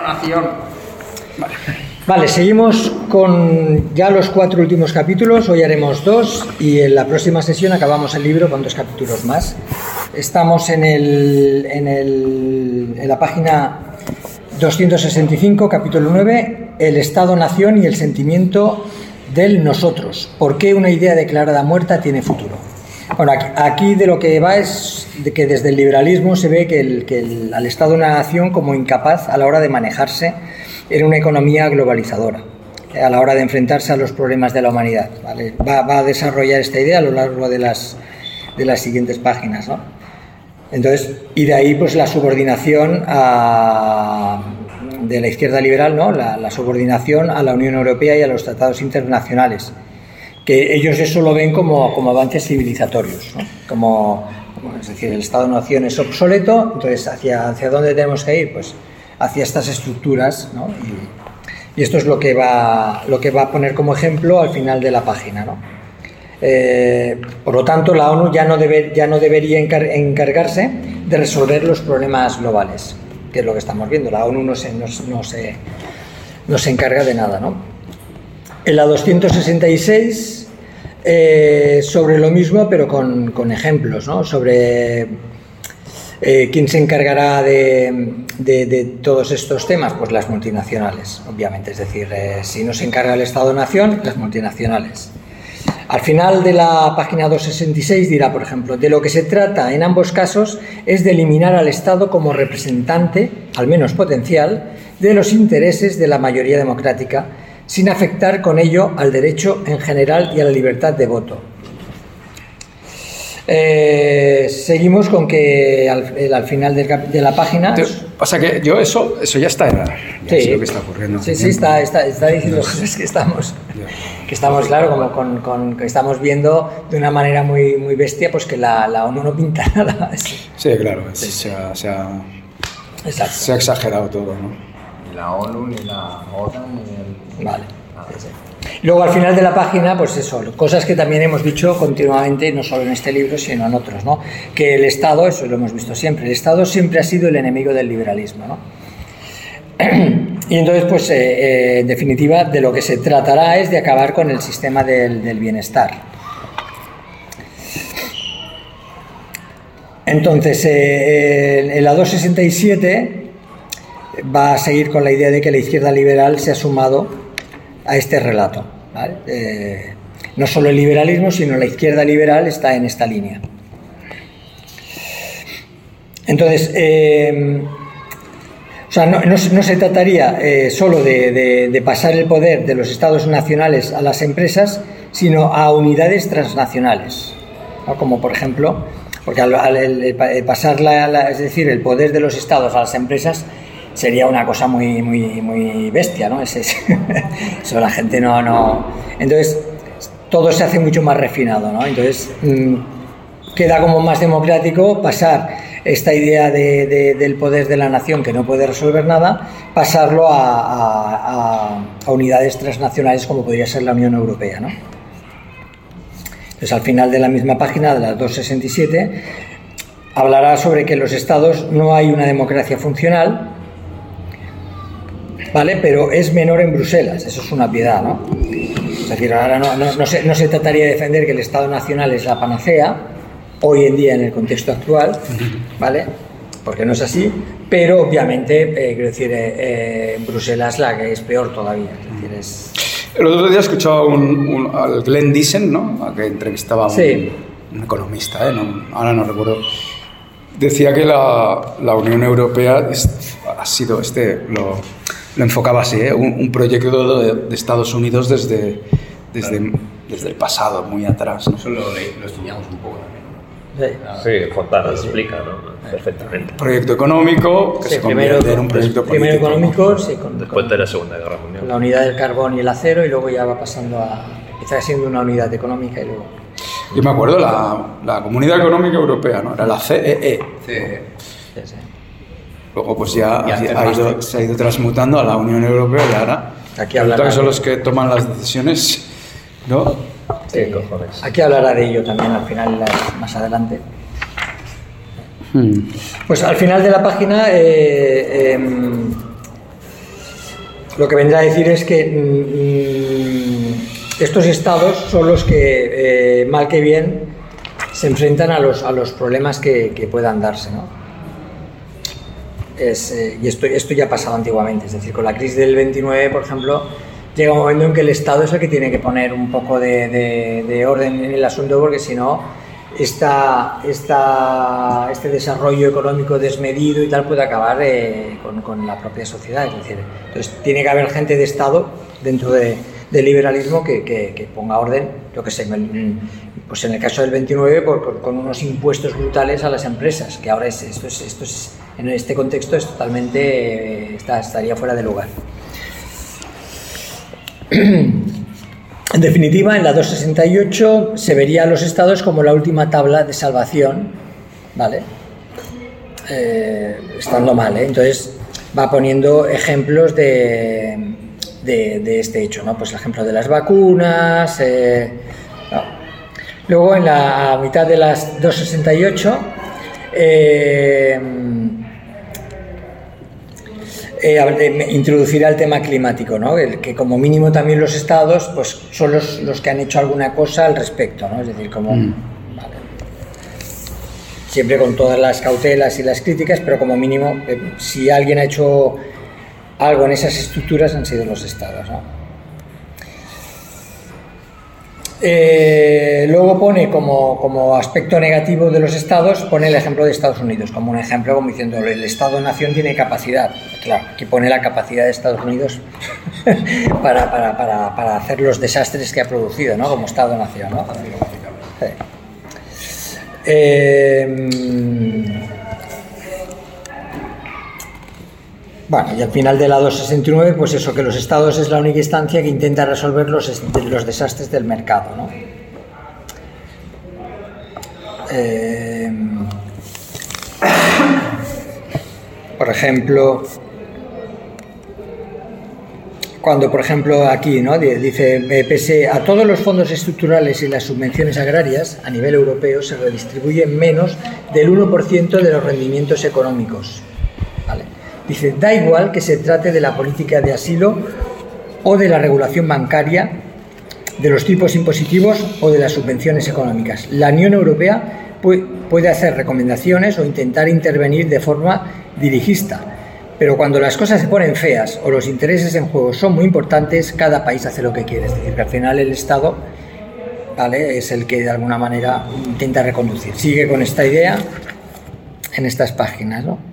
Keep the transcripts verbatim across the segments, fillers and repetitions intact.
Estado-Nación. Vale. Vale, seguimos con ya los cuatro últimos capítulos. Hoy haremos dos y en la próxima sesión acabamos el libro con dos capítulos más. Estamos en, el, en, el, en la página doscientos sesenta y cinco, capítulo nueve, el Estado-Nación y el sentimiento del nosotros. ¿Por qué una idea declarada muerta tiene futuro? Bueno, aquí, aquí de lo que va es de que desde el liberalismo se ve que, el, que el, al Estado de una nación como incapaz a la hora de manejarse en una economía globalizadora, a la hora de enfrentarse a los problemas de la humanidad, ¿vale? Va, va a desarrollar esta idea a lo largo de las, de las siguientes páginas, ¿no? Entonces, y de ahí pues la subordinación a, de la izquierda liberal, ¿no? La, la subordinación a la Unión Europea y a los tratados internacionales, que ellos eso lo ven como, como avances civilizatorios, ¿no? Como, como, es decir, el Estado-Nación es obsoleto, entonces ¿hacia, hacia dónde tenemos que ir? Pues hacia estas estructuras, ¿no? Y, y esto es lo que va lo que va a poner como ejemplo al final de la página, ¿no? Eh, por lo tanto, la ONU ya no debe, ya no debería encar encargarse de resolver los problemas globales, que es lo que estamos viendo. La ONU no se, no, no se, no se encarga de nada, ¿no? En la doscientos sesenta y seis, eh, sobre lo mismo, pero con, con ejemplos, ¿no? Sobre Eh, ¿quién se encargará de, de, de todos estos temas? Pues las multinacionales, obviamente. Es decir, eh, si no se encarga el Estado-Nación, las multinacionales. Al final de la página doscientos sesenta y seis dirá, por ejemplo, de lo que se trata en ambos casos es de eliminar al Estado como representante, al menos potencial, de los intereses de la mayoría democrática, sin afectar con ello al derecho en general y a la libertad de voto. Eh, seguimos con que al, el, al final del, de la página... Te, pasa que yo eso, eso ya está, ya sí, sé lo que está ocurriendo. Sí, sí, está, está, está diciendo cosas que estamos, que estamos, claro, como con, con, que estamos viendo de una manera muy, muy bestia, pues que la, la ONU no pinta nada. Sí, claro, sí. se, ha, se, ha, se ha exagerado todo, ¿no? Ni la ONU, ni la OTAN, ni el... Vale. Sí, sí. Luego al final de la página, pues eso, cosas que también hemos dicho continuamente, no solo en este libro, sino en otros, ¿no? Que el Estado, eso lo hemos visto siempre, el Estado siempre ha sido el enemigo del liberalismo, ¿no? Y entonces, pues, eh, eh, en definitiva, de lo que se tratará es de acabar con el sistema del, del bienestar. Entonces, eh, en la doscientos sesenta y siete va a seguir con la idea de que la izquierda liberal se ha sumado a este relato, ¿vale? Eh, no solo el liberalismo, sino la izquierda liberal está en esta línea. Entonces, eh, o sea, no, no, no se trataría eh, solo de, de, de pasar el poder de los estados nacionales a las empresas, sino a unidades transnacionales, ¿no? Como por ejemplo, porque al, al el, el pasar la, la, es decir, el poder de los estados a las empresas sería una cosa muy muy muy bestia, ¿no? Ese, eso la gente no, no... Entonces, todo se hace mucho más refinado, ¿no? Entonces, mmm, queda como más democrático pasar esta idea de, de, del poder de la nación que no puede resolver nada, pasarlo a, a, a unidades transnacionales como podría ser la Unión Europea, ¿no? Entonces, al final de la misma página, de las doscientos sesenta y siete, hablará sobre que en los estados no hay una democracia funcional, ¿vale? Pero es menor en Bruselas, eso es una piedad, ¿no? Es decir, ahora no, no, no, se, no se trataría de defender que el Estado Nacional es la panacea, hoy en día en el contexto actual, ¿vale? Porque no es así, pero obviamente, eh, quiero decir, eh, eh, Bruselas la que es peor todavía, es decir, es... El otro día escuchaba un, un, al Glenn Dissen, ¿no? A que entrevistaba a un, sí. un economista, ¿eh? No, ahora no recuerdo. Decía que la, la Unión Europea es, ha sido este... Lo, Lo enfocaba así, ¿eh? un, un proyecto de, de Estados Unidos desde, desde, claro. desde el pasado, muy atrás, ¿no? Eso lo, lo estudiamos un poco también. Sí, Fontana lo explica, ¿no? Perfectamente. Proyecto económico que sí, se convierte primero, en un proyecto primero político. Primero económico, sí, con, después con, de la Segunda Guerra Mundial. Con la unidad del carbón y el acero, y luego ya va pasando a... Empieza siendo una unidad económica y luego... Yo me acuerdo, la, la Comunidad Económica Europea, ¿no? Era la C E E. Sí, sí, sí. Luego pues ya ha, ha ido, se ha ido transmutando a la Unión Europea y ahora aquí hablará que son los que toman las decisiones, ¿no? Sí, sí, cojones. Aquí hablará de ello también al final, más adelante. Hmm. Pues al final de la página eh, eh, lo que vendrá a decir es que mmm, estos estados son los que, eh, mal que bien, se enfrentan a los, a los problemas que, que puedan darse, ¿no? Es, eh, y esto, esto ya ha pasado antiguamente, es decir, con la crisis del veintinueve, por ejemplo, llega un momento en que el Estado es el que tiene que poner un poco de, de, de orden en el asunto, porque si no, esta, esta, este desarrollo económico desmedido y tal puede acabar eh, con, con la propia sociedad. Es decir, entonces tiene que haber gente de Estado dentro de, del liberalismo que, que, que ponga orden, yo que sé, pues en el caso del veintinueve, por, por, con unos impuestos brutales a las empresas, que ahora es, esto, es, esto es, en este contexto es totalmente, eh, está, estaría fuera de lugar. En definitiva, en la doscientos sesenta y ocho se vería a los estados como la última tabla de salvación, ¿vale? Eh, estando mal, ¿eh? Entonces va poniendo ejemplos de, de, de este hecho, ¿no? Pues el ejemplo de las vacunas. Eh, no. Luego, en la a mitad de las doscientos sesenta y ocho, eh, Eh, introducirá el tema climático, ¿no? El que como mínimo también los estados pues son los, los que han hecho alguna cosa al respecto, ¿no? Es decir, como mm. vale, siempre con todas las cautelas y las críticas, pero como mínimo eh, si alguien ha hecho algo en esas estructuras han sido los estados, ¿no? Eh, luego pone como, como aspecto negativo de los estados, pone el ejemplo de Estados Unidos como un ejemplo, como diciendo el Estado-nación tiene capacidad. Claro, aquí pone la capacidad de Estados Unidos para, para, para, para hacer los desastres que ha producido, ¿no? Como Estado-nación, ¿no? Sí. Eh, Bueno, y al final de la doscientos sesenta y nueve, pues eso, que los estados es la única instancia que intenta resolver los, los desastres del mercado, ¿no? Eh, por ejemplo, cuando, por ejemplo, aquí, ¿no? Dice, eh, pese a todos los fondos estructurales y las subvenciones agrarias, a nivel europeo se redistribuyen menos del uno por ciento de los rendimientos económicos, ¿vale? Dice, da igual que se trate de la política de asilo o de la regulación bancaria, de los tipos impositivos o de las subvenciones económicas. La Unión Europea puede hacer recomendaciones o intentar intervenir de forma dirigista, pero cuando las cosas se ponen feas o los intereses en juego son muy importantes, cada país hace lo que quiere. Es decir, que al final el Estado, ¿vale?, es el que de alguna manera intenta reconducir. Sigue con esta idea en estas páginas, ¿no?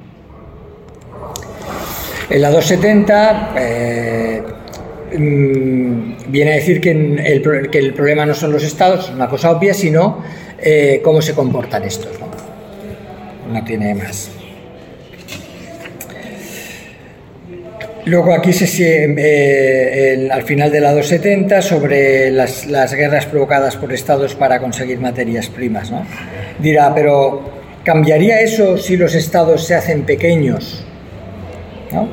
En la doscientos setenta eh, viene a decir que el, que el problema no son los estados, es una cosa obvia, sino eh, cómo se comportan estos, ¿no? No tiene más. Luego aquí se eh, el, al final de la doscientos setenta sobre las, las guerras provocadas por estados para conseguir materias primas, ¿no? Dirá, pero ¿cambiaría eso si los estados se hacen pequeños? ¿No?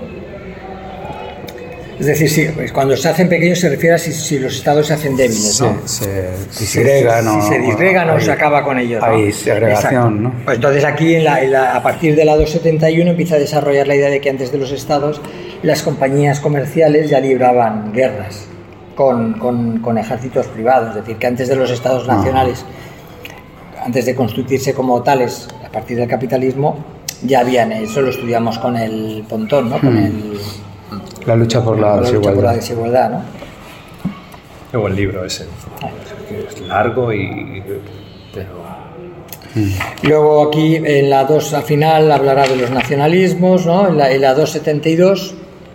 Es decir, si, pues cuando se hacen pequeños se refiere a si, si los estados se hacen débiles, ¿no? Se, se disgregan, si, si, si se disgregan o, o se acaba con ellos, ¿no? Hay segregación, ¿no? Pues entonces aquí en la, en la, a partir de la doscientos setenta y uno empieza a desarrollar la idea de que antes de los estados las compañías comerciales ya libraban guerras con, con, con ejércitos privados, es decir, que antes de los estados nacionales, ah. antes de constituirse como tales a partir del capitalismo, ya habían, eso lo estudiamos con el Pontón, ¿no? Con el, la lucha por la, la, desigualdad. Lucha por la desigualdad, ¿no? Qué buen libro ese. Es largo y... pero... Luego aquí en la dos al final hablará de los nacionalismos, ¿no? En la, en la doscientos setenta y dos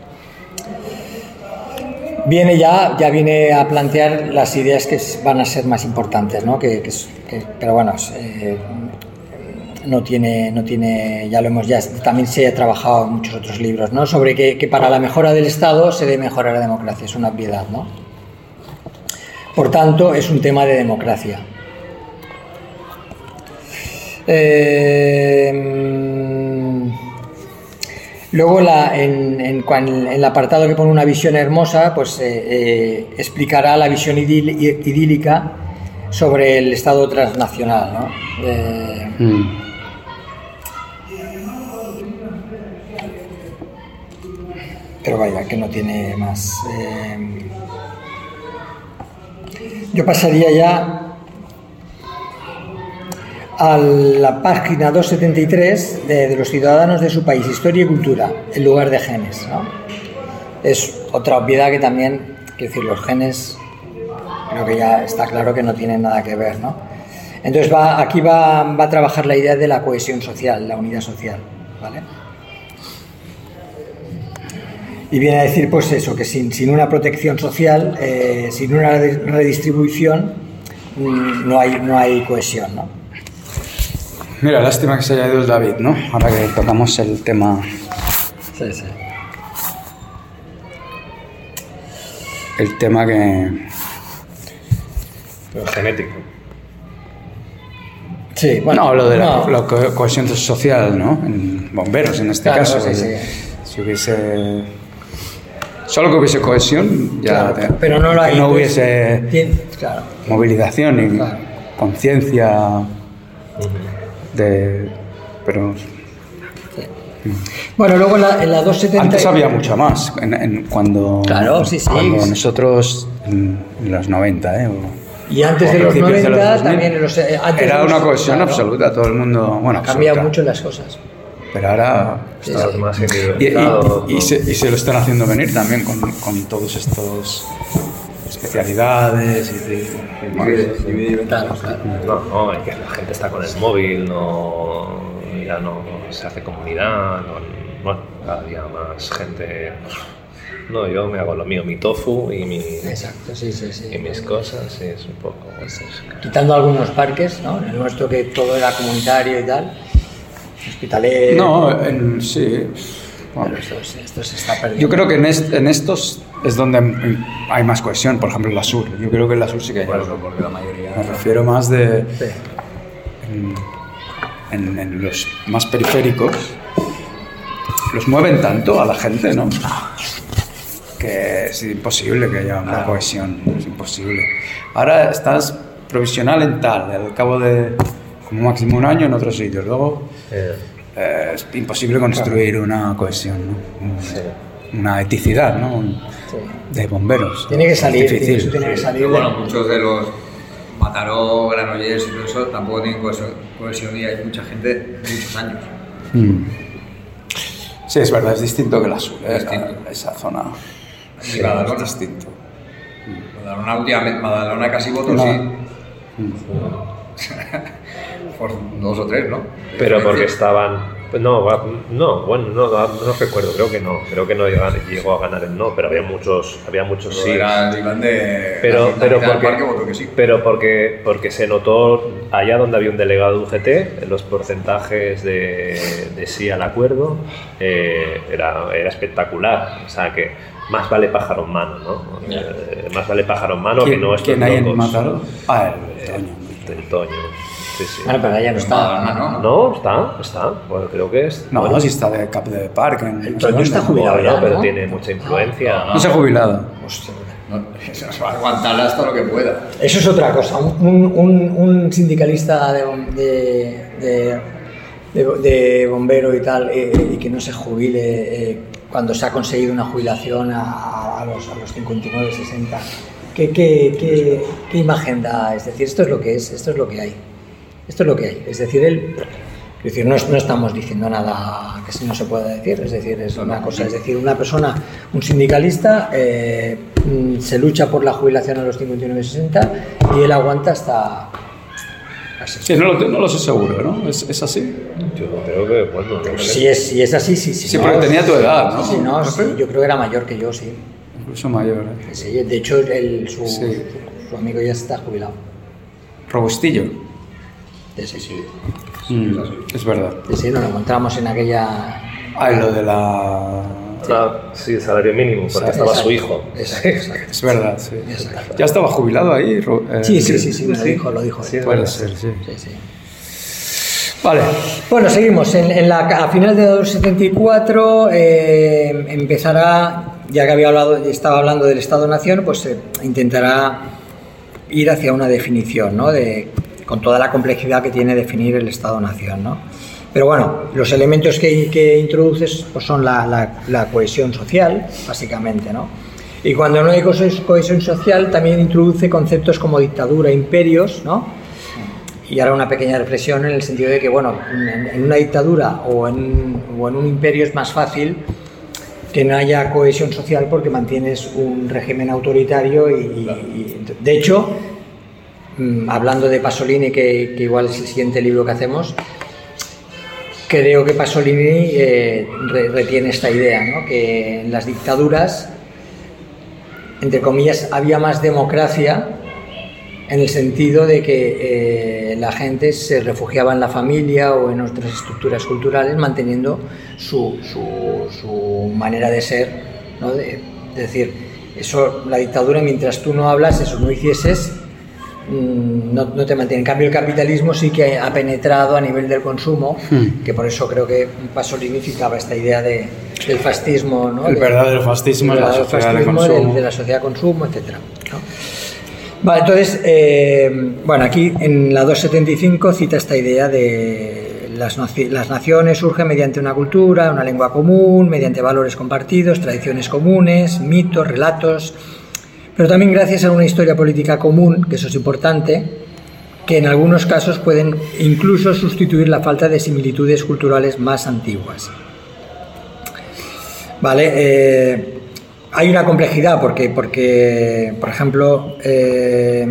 viene ya, ya viene a plantear las ideas que van a ser más importantes, ¿no? Que, que, que, pero bueno, eh, no tiene, no tiene, ya lo hemos, ya también se ha trabajado en muchos otros libros, ¿no? Sobre que, que para la mejora del Estado se debe mejorar la democracia, es una obviedad, ¿no? Por tanto, es un tema de democracia. Eh, luego la, en, en, en el apartado que pone una visión hermosa, pues eh, eh, explicará la visión idíl, idílica sobre el Estado transnacional, ¿no? Eh, mm. pero vaya, que no tiene más. Eh, yo pasaría ya a la página doscientos setenta y tres de, de los ciudadanos de su país, historia y cultura, en lugar de genes, ¿no? Es otra obviedad que también, quiero decir, los genes, creo que ya está claro que no tienen nada que ver, ¿no? Entonces va, aquí va, va a trabajar la idea de la cohesión social, la unidad social, ¿vale? Y viene a decir, pues eso, que sin, sin una protección social, eh, sin una redistribución, no hay, no hay cohesión, ¿no? Mira, lástima que se haya ido David, ¿no? Ahora que tocamos el tema... Sí, sí. El tema que... Pero genético. Sí, bueno... No, lo de la, no. la co- cohesión social, ¿no? En bomberos, en este Claro, caso. sí, sí. Si hubiese... Solo que hubiese cohesión, ya... Claro, pero no lo hay. que no entonces, hubiese tiene- claro. movilización y Claro. conciencia de... Pero... Bueno, luego en la, en la doscientos setenta... Antes había mucha más, en, en- cuando, Claro, sí, sí. cuando nosotros, en, en los noventa, ¿eh? O, Y antes o de los principios de noventa, dos mil, también en los... eh, antes era de los- una cohesión claro, absoluta, todo el mundo... Bueno, ha cambiado absoluta. mucho las cosas. Pero ahora... Sí, Estás sí. más Y, y- individualizado, y ¿no? se, y se lo están haciendo venir también con, con todos estos especialidades y, y- y más. Claro, claro. No, no, es que la gente está con el móvil, no, ya no se hace comunidad, no, bueno, cada día más gente. No, yo me hago lo mío, mi tofu y, mi, Exacto, sí, sí, sí. y mis cosas, y es un poco. Es, Quitando algunos parques, ¿no? En el nuestro que todo era comunitario y tal, hospitalero... No, en- sí. Bueno, Pero esto, se- esto se está perdiendo. yo creo que en, est- en estos es donde hay más cohesión, por ejemplo en la sur. Yo creo que en la sur sí que hay. Bueno, porque la mayoría... Me refiero más de... Sí. En, en- en los más periféricos los mueven tanto a la gente, ¿no? Que es imposible que haya una cohesión, es imposible. Ahora estás provisional en tal, al cabo de como máximo un año en otro sitio, luego eh, eh, es imposible construir una cohesión, ¿no? Un- sí. Una eticidad, ¿no? Un- Sí. De bomberos. Tiene que Es salir, tiene, difícil. eso tiene que salir. Pero de- bueno, muchos de los Mataró, Granollers y todo eso tampoco tienen cohesión, cohesión y hay mucha gente de muchos años. Mm. Sí, es verdad, es distinto que la sur, ¿eh? Distinto. La- esa zona Y Badalona. es distinto. Badalona últimamente, Badalona casi votos No. sí. Por dos o tres, ¿no? Pero porque estaban. No, va- no, bueno, no, no, no recuerdo, creo que no, creo que no llegó, llegó a ganar el no, pero había muchos, había muchos sí. Era el Iván de. Pero, la pero, mitad del porque, parque votó que sí. pero porque, porque se notó allá donde había un delegado de U G T, en los porcentajes de, de sí al acuerdo, eh, era, era espectacular. O sea que más vale pájaro en mano, ¿no? Eh, más vale pájaro en mano que ¿Quién, no estos ¿quién hay en locos. Mataró? Ah, el Toño. Del Toño. Sí, sí. Bueno, pero ya no está. Badalona, ¿no? No, está, está. Bueno, creo que es. No, bueno, si está de cap de parque. En, El no sé Toño dónde. está jubilado. bueno, ya, pero ¿no? tiene mucha influencia. No se ha jubilado. Hostia. No, se nos va a aguantar hasta lo que pueda. Eso es otra cosa. Un, un, un sindicalista de, bom- de, de, de- de bombero y tal, eh, y que no se jubile eh, cuando se ha conseguido una jubilación a, a los, a los cincuenta y nueve, sesenta. ¿Qué, qué, qué, ¿Qué imagen da? Es decir, esto es lo que es, esto es lo que hay. Esto es lo que hay. Es decir, él, es decir, no, no estamos diciendo nada que no se pueda decir. Es decir, es una cosa. Es decir, una persona, un sindicalista, eh, mm, se lucha por la jubilación a los cincuenta y nueve, sesenta y él aguanta hasta. hasta- Sí, no lo, no lo sé seguro, ¿no? ¿Es, es así? Yo creo que, bueno, no Si es, si es así, sí, sí. Sí, no, porque tenía tu edad, ¿no? Sí, no, sí, yo creo que era mayor que yo, sí. Incluso mayor, ¿eh? Sí, de hecho, el, su, Sí. su amigo ya está jubilado. Robustillo. Sí, sí, sí. Mm, es verdad. Sí, sí, nos lo encontramos en aquella. Ah, y lo de la... Ah, sí, el salario mínimo, porque Exacto. estaba su hijo. Exacto, exacto. Es verdad, sí. Exacto. ¿Ya estaba jubilado ahí? Ro- eh, Sí, sí, Chris? sí, sí, me lo dijo, lo dijo. Sí, él. Puede ser, sí. Sí, sí. Vale. Bueno, seguimos. En, en la, a final de doscientos setenta y cuatro eh, empezará, ya que había hablado, estaba hablando del Estado-Nación, pues eh, intentará ir hacia una definición, ¿no? De, con toda la complejidad que tiene definir el Estado-Nación, ¿no? Pero bueno, los elementos que, que introduces pues son la, la, la cohesión social, básicamente, ¿no? Y cuando no hay cohesión social, también introduce conceptos como dictadura, imperios, ¿no? Y ahora una pequeña reflexión en el sentido de que, bueno, en, en una dictadura o en, o en un imperio es más fácil que no haya cohesión social porque mantienes un régimen autoritario y, y de hecho, hablando de Pasolini, que, que igual es el siguiente libro que hacemos, creo que Pasolini eh, re, retiene esta idea, ¿no? Que en las dictaduras, entre comillas, había más democracia en el sentido de que eh, la gente se refugiaba en la familia o en otras estructuras culturales manteniendo su, su, su manera de ser, ¿no? De, es decir, eso, la dictadura, mientras tú no hablas, eso no hicieses, no, no te mantiene. En cambio, el capitalismo sí que ha penetrado a nivel del consumo, hmm. que por eso creo que Pasolini citaba esta idea de, del fascismo, ¿no? El de, verdadero fascismo de la sociedad de consumo. De, de la sociedad de consumo, etcétera, ¿no? Vale, entonces, eh, bueno, aquí en la doscientos setenta y cinco cita esta idea de las, las naciones surgen mediante una cultura, una lengua común, mediante valores compartidos, tradiciones comunes, mitos, relatos, pero también gracias a una historia política común, que eso es importante, que en algunos casos pueden incluso sustituir la falta de similitudes culturales más antiguas. Vale, eh, hay una complejidad porque, porque por ejemplo, eh,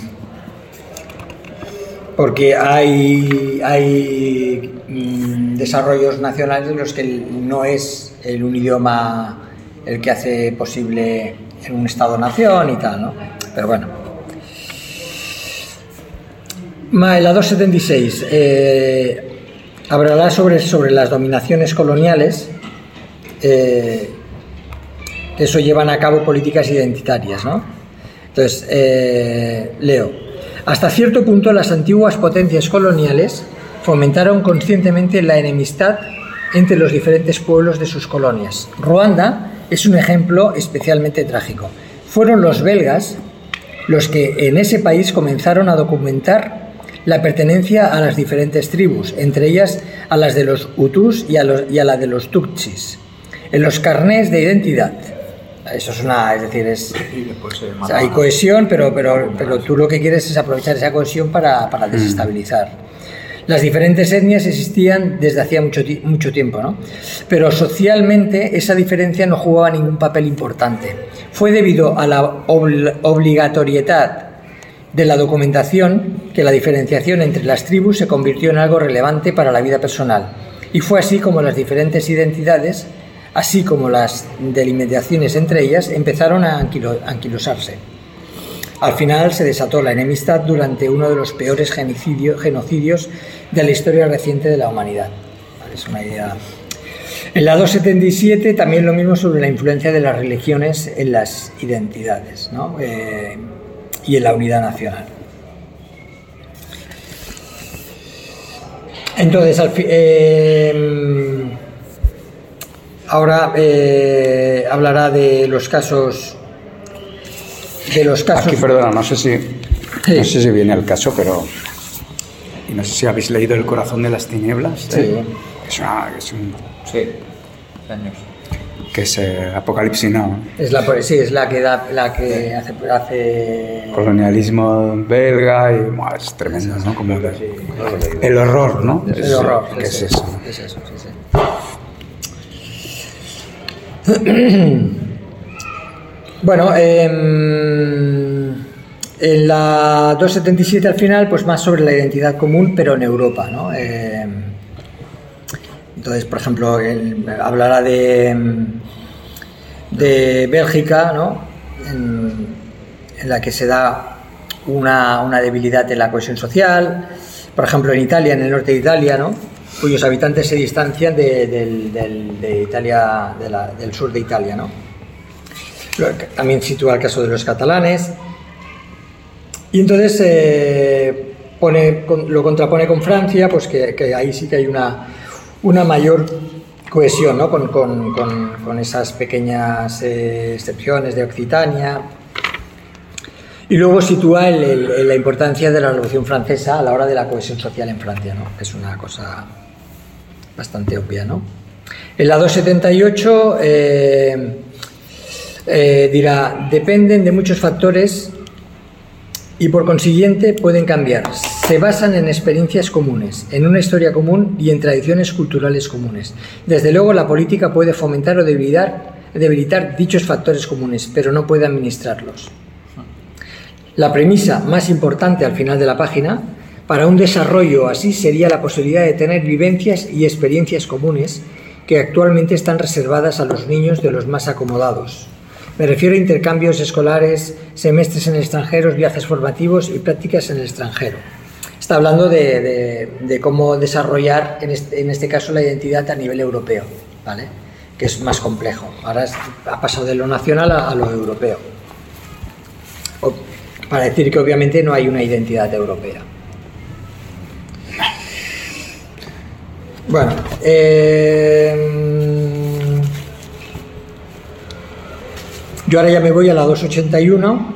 porque hay, hay mm, desarrollos nacionales en los que no es el un idioma el que hace posible en un Estado-nación y tal, ¿no? Pero bueno. La doscientos setenta y seis eh, hablará sobre, sobre las dominaciones coloniales. Eh, eso llevan a cabo políticas identitarias, ¿no? Entonces, eh, leo. Hasta cierto punto las antiguas potencias coloniales fomentaron conscientemente la enemistad entre los diferentes pueblos de sus colonias. Ruanda es un ejemplo especialmente trágico. Fueron los belgas los que en ese país comenzaron a documentar la pertenencia a las diferentes tribus, entre ellas a las de los Hutus y a, los, y a la de los Tutsis, en los carnés de identidad. Eso es una, es decir, es, o sea, hay cohesión, pero, pero, pero tú lo que quieres es aprovechar esa cohesión para, para desestabilizar. Las diferentes etnias existían desde hacía mucho, mucho tiempo, ¿no? Pero socialmente esa diferencia no jugaba ningún papel importante. Fue debido a la obl- obligatoriedad de la documentación que la diferenciación entre las tribus se convirtió en algo relevante para la vida personal. Y fue así como las diferentes identidades, así como las delimitaciones entre ellas, empezaron a anquilo- anquilosarse. Al final se desató la enemistad durante uno de los peores genocidio, genocidios de la historia reciente de la humanidad. Es una idea. En la doscientos setenta y siete también lo mismo sobre la influencia de las religiones en las identidades, ¿no? eh, y en la unidad nacional. Entonces, al fi- eh, ahora eh, hablará de los casos... De los casos... Aquí, perdona, no sé si, sí. no sé si viene al caso, pero... Y no sé si habéis leído El corazón de las tinieblas. Sí. ¿eh? Es, una, es un... Sí, años. Que es eh, Apocalipsis Now. Es la, sí, es la que, da, la que hace, hace... Colonialismo belga y... Bueno, es tremendo, ¿no? Como el, el horror, ¿no? El es, horror. ¿Qué es, es eso? eso? Es eso, sí, sí. Bueno, eh, en la doscientos setenta y siete al final, pues más sobre la identidad común, pero en Europa, ¿no? Eh, entonces, por ejemplo, él hablará de, de Bélgica, ¿no? En, en la que se da una, una debilidad en la cohesión social. Por ejemplo, en Italia, en el norte de Italia, ¿no? Cuyos habitantes se distancian de, de, de, de Italia, de la, del sur de Italia, ¿no? También sitúa el caso de los catalanes. Y entonces eh, pone, lo contrapone con Francia, pues que, que ahí sí que hay una, una mayor cohesión, ¿no? con, con, con, con esas pequeñas eh, excepciones de Occitania. Y luego sitúa el, el, el, la importancia de la Revolución Francesa a la hora de la cohesión social en Francia, ¿no? Es una cosa bastante obvia, ¿no? En la doscientos setenta y ocho eh, eh, dirá, dependen de muchos factores y por consiguiente pueden cambiar. Se basan en experiencias comunes, en una historia común y en tradiciones culturales comunes. Desde luego la política puede fomentar o debilitar, debilitar dichos factores comunes, pero no puede administrarlos. La premisa más importante al final de la página para un desarrollo así sería la posibilidad de tener vivencias y experiencias comunes que actualmente están reservadas a los niños de los más acomodados. Me refiero a intercambios escolares, semestres en el extranjero, viajes formativos y prácticas en el extranjero. Está hablando de, de, de cómo desarrollar, en este, en este caso, la identidad a nivel europeo, ¿vale? Que es más complejo. Ahora es, ha pasado de lo nacional a, a lo europeo. O, para decir que obviamente no hay una identidad europea. Bueno, eh, yo ahora ya me voy a la doscientos ochenta y uno,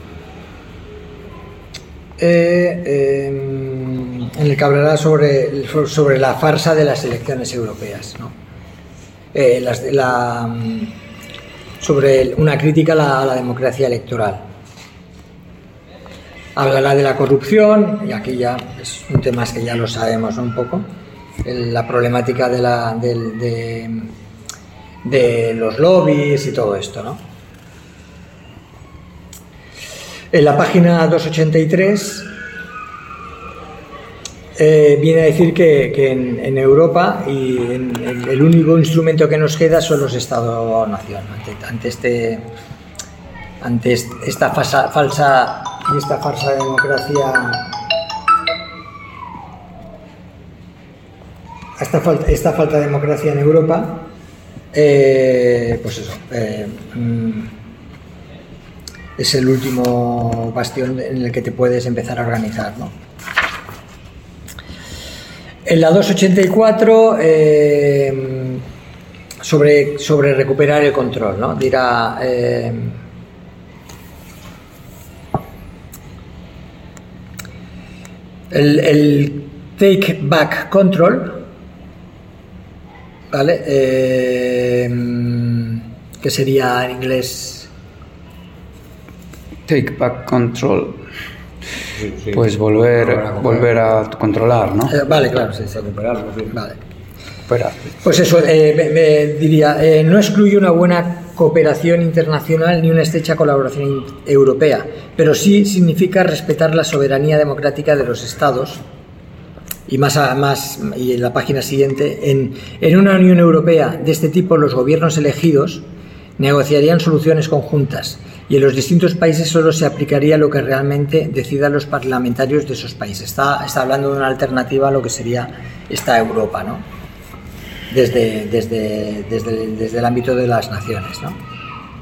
eh, eh, en el que hablará sobre, sobre la farsa de las elecciones europeas, ¿no? eh, las, la, sobre una crítica a la, a la democracia electoral. Hablará de la corrupción, y aquí ya es un tema que ya lo sabemos, ¿no? Un poco. La problemática de, la, de, de, de los lobbies y todo esto, ¿no? En la página doscientos ochenta y tres eh, viene a decir que, que en, en Europa y en, en el único instrumento que nos queda son los Estado-nación ante, ante este ante esta falsa, falsa y esta falsa democracia. Esta falta, esta falta de democracia en Europa, eh, pues eso, eh, es el último bastión en el que te puedes empezar a organizar, ¿no? En la doscientos ochenta y cuatro, eh, sobre, sobre recuperar el control, ¿no? Dirá, eh, el, el take back control, ¿vale? Eh, que sería en inglés take back control. Sí, sí. Pues volver, volver, a, volver a controlar, ¿no? Eh, vale, claro, sí, sí. Recuperarlo, sí. Vale. Espera. Pues eso, eh, me, me diría, eh, no excluye una buena cooperación internacional ni una estrecha colaboración europea, pero sí significa respetar la soberanía democrática de los Estados. Y más, a, más y en la página siguiente, en, en una Unión Europea de este tipo los gobiernos elegidos negociarían soluciones conjuntas y en los distintos países solo se aplicaría lo que realmente decidan los parlamentarios de esos países. Está, está hablando de una alternativa a lo que sería esta Europa, ¿no? Desde, desde, desde, desde el ámbito de las naciones, ¿no?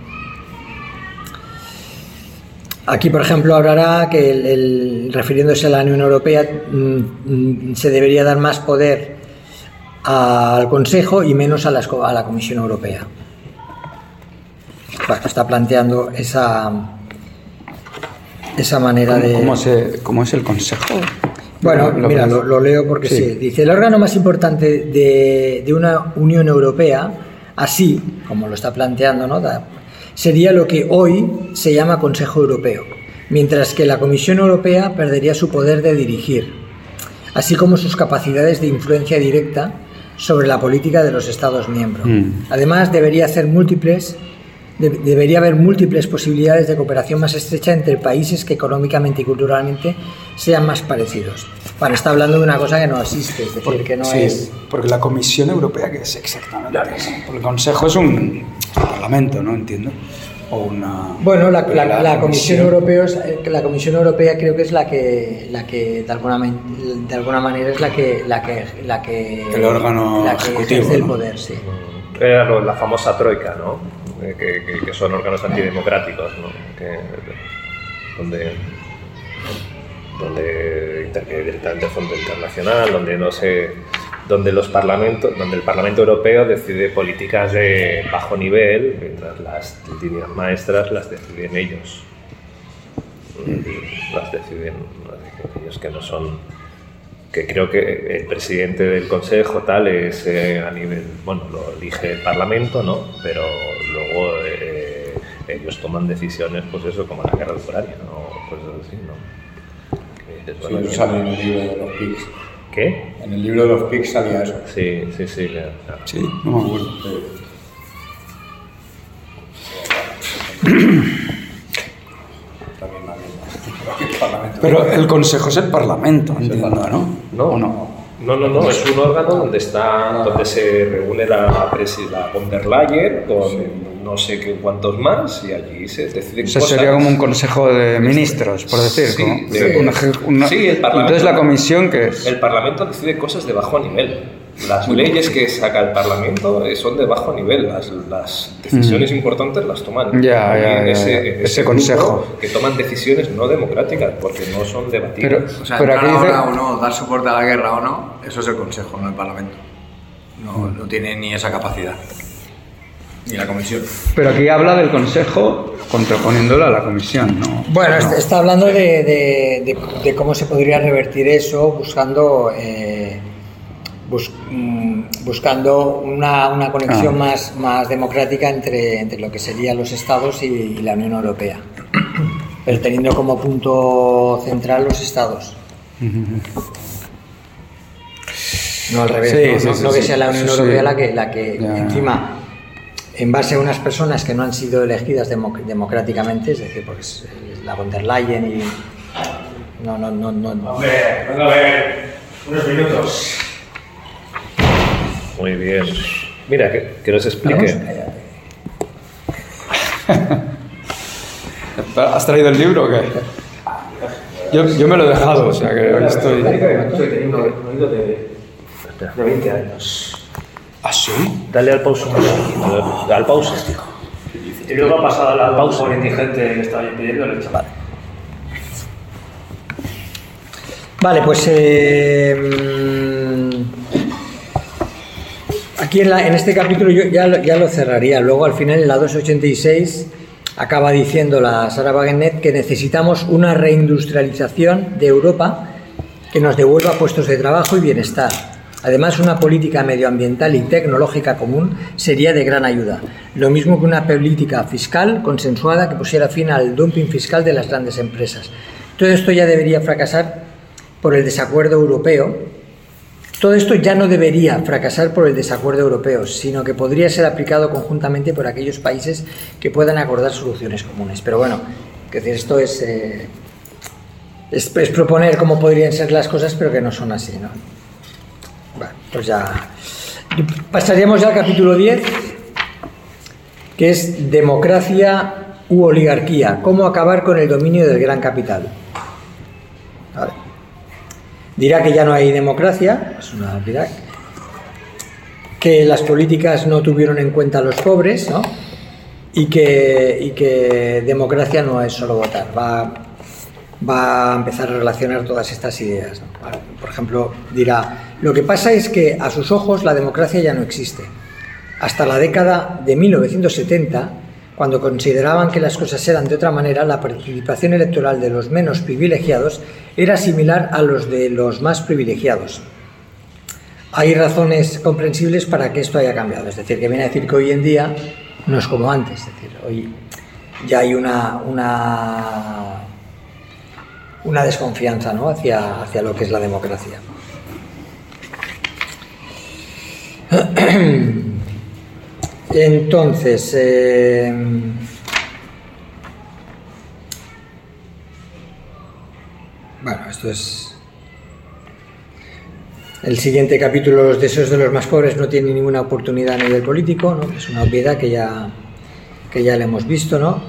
Aquí, por ejemplo, hablará que, el, el, refiriéndose a la Unión Europea, mmm, se debería dar más poder al Consejo y menos a la, a la Comisión Europea. Bueno, está planteando esa, esa manera ¿Cómo, de... ¿Cómo, se, ¿Cómo es el Consejo? Bueno, ¿Lo, mira, lo, lo, lo leo porque sí. sí. Dice, el órgano más importante de, de una Unión Europea, así como lo está planteando, ¿no?, da, sería lo que hoy se llama Consejo Europeo, mientras que la Comisión Europea perdería su poder de dirigir, así como sus capacidades de influencia directa sobre la política de los Estados miembros. Mm. Además, debería hacer múltiples, de, debería haber múltiples posibilidades de cooperación más estrecha entre países que económicamente y culturalmente sean más parecidos. Bueno, está hablando de una cosa que no existe, es decir, porque, que no sí, es... Porque la Comisión Europea, ¿qué es exactamente? Porque el Consejo es un parlamento, ¿no? Entiendo. O una... Bueno, la, la, la, la Comisión Europea, la Comisión Europea creo que es la que, la que de alguna de alguna manera es la que, la que, la que el órgano la que ejecutivo, ejerce el ¿no? poder, sí. Era lo, la famosa troika, ¿no? Que, que, que son órganos antidemocráticos, ¿no? Que, donde donde interviene directamente el Fondo Internacional, donde no se donde los parlamentos, donde el Parlamento Europeo decide políticas de bajo nivel, mientras las líneas maestras las deciden ellos. Las deciden ellos, que no son que creo que el presidente del Consejo tal es eh, a nivel, bueno, lo elige el Parlamento, ¿no? Pero luego eh, ellos toman decisiones, pues eso, como la guerra de Ucrania, ¿no? Cosas así, ¿no? Que dices, bueno, Sí, sale en el libro de los P I Cs. ¿Qué? En el libro de los P I Cs salía eso. Sí, sí, sí, claro, claro. Sí, no me acuerdo. También la misma. El Parlamento. Pero el Consejo es el Parlamento, entiendo, ¿no? No, ¿O no? No, no, no, es un órgano donde está, donde se reúne la, presi- la von der Leyen con no sé qué cuántos más y allí se deciden O sea, cosas. sería como un consejo de ministros, por decir. Sí, como de- una eje- una- sí, el Parlamento. Entonces la comisión que es... El Parlamento decide cosas de bajo nivel. Las leyes que saca el Parlamento eh, son de bajo nivel. Las, las decisiones importantes las toman Ya, allí ya, en ya, ese, ya. en Ese ese grupo consejo. que toman decisiones no democráticas porque no son debatidas. Pero, O sea, pero aquí entrar dice... ahora o no, dar soporte a la guerra o no, eso es el Consejo, no el Parlamento. No, no tiene ni esa capacidad. Ni la Comisión. Pero aquí habla del Consejo contraponiéndolo a la comisión, ¿no? Bueno, No. está, está hablando de, de- de- de cómo se podría revertir eso buscando eh, bus- mm, buscando una, una conexión Ah. más, más democrática entre, entre lo que serían los Estados y, y la Unión Europea, pero teniendo como punto central los Estados. No al revés, Sí, no, sí, no- sí, no que sí. sea la Unión Sí, sí. Europea la que, la que Ya. encima, en base a unas personas que no han sido elegidas democ- democráticamente, es decir, porque es, es la von der Leyen y... No, no, no, no. no. Hombre, venga a ver, unos minutos. Muy bien. Mira, que, que nos explique. ¿Has traído el libro o qué? Yo, yo me lo he dejado, o sea que hoy estoy... Estoy teniendo un oído de, de veinte años. ¿Ah, sí? Dale al pausa un poquito, al pausa. Y luego ha pasado al lado un pobre indigente que estaba pidiendo el chaval. Vale, pues eh, mm, aquí en, la- en este capítulo yo ya lo, ya lo cerraría. Luego al final en la doscientos ochenta y seis acaba diciendo la Sarah Wagenknecht que necesitamos una reindustrialización de Europa que nos devuelva puestos de trabajo y bienestar. Además, una política medioambiental y tecnológica común sería de gran ayuda. Lo mismo que una política fiscal consensuada que pusiera fin al dumping fiscal de las grandes empresas. Todo esto ya debería fracasar por el desacuerdo europeo. Todo esto ya no debería fracasar por el desacuerdo europeo, sino que podría ser aplicado conjuntamente por aquellos países que puedan acordar soluciones comunes. Pero bueno, que decir, esto es, eh, es, es proponer cómo podrían ser las cosas, pero que no son así, ¿no? Bueno, pues ya pasaríamos ya al capítulo diez, que es democracia u oligarquía, cómo acabar con el dominio del gran capital. Vale. Dirá que ya no hay democracia, es una obviedad, que las políticas no tuvieron en cuenta a los pobres, ¿no? Y que, y que democracia no es solo votar, va, va a empezar a relacionar todas estas ideas, ¿no? Vale. Por ejemplo, dirá, lo que pasa es que a sus ojos la democracia ya no existe. Hasta la década de mil novecientos setenta, cuando consideraban que las cosas eran de otra manera, la participación electoral de los menos privilegiados era similar a los de los más privilegiados. Hay razones comprensibles para que esto haya cambiado, es decir, que viene a decir que hoy en día no es como antes, es decir, hoy ya hay una, una, una desconfianza, ¿no?, hacia, hacia lo que es la democracia. Entonces, eh, bueno, esto es el siguiente capítulo. Los deseos de los más pobres no tienen ninguna oportunidad a nivel político, ¿no? Es una obviedad que ya, que ya le hemos visto, ¿no?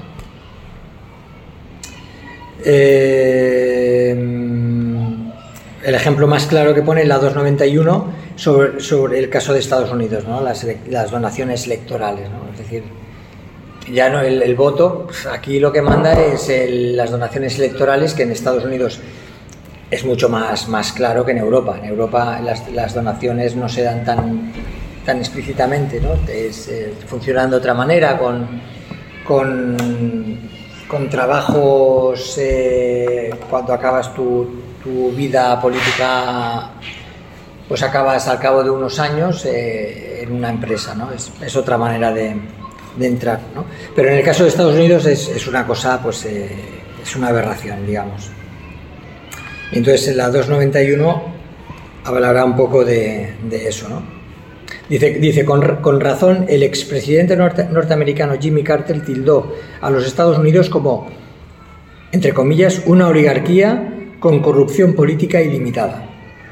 Eh, el ejemplo más claro que pone la doscientos noventa y uno sobre, sobre el caso de Estados Unidos, ¿no? Las, las donaciones electorales, ¿no? Es decir, ya no el, el voto, pues aquí lo que manda es el, las donaciones electorales, que en Estados Unidos es mucho más, más claro que en Europa. En Europa las, las donaciones no se dan tan, tan explícitamente, ¿no? Es, eh, funcionan de otra manera, con, con con trabajos eh, cuando acabas tu, tu vida política, pues acabas al cabo de unos años eh, en una empresa, ¿no? Es, es otra manera de, de entrar, ¿no? Pero en el caso de Estados Unidos es, es una cosa, pues eh, es una aberración, digamos. Y entonces en la doscientos noventa y uno hablará un poco de, de eso, ¿no? Dice, dice con, con razón, el expresidente norte, norteamericano Jimmy Carter tildó a los Estados Unidos como, entre comillas, una oligarquía con corrupción política ilimitada.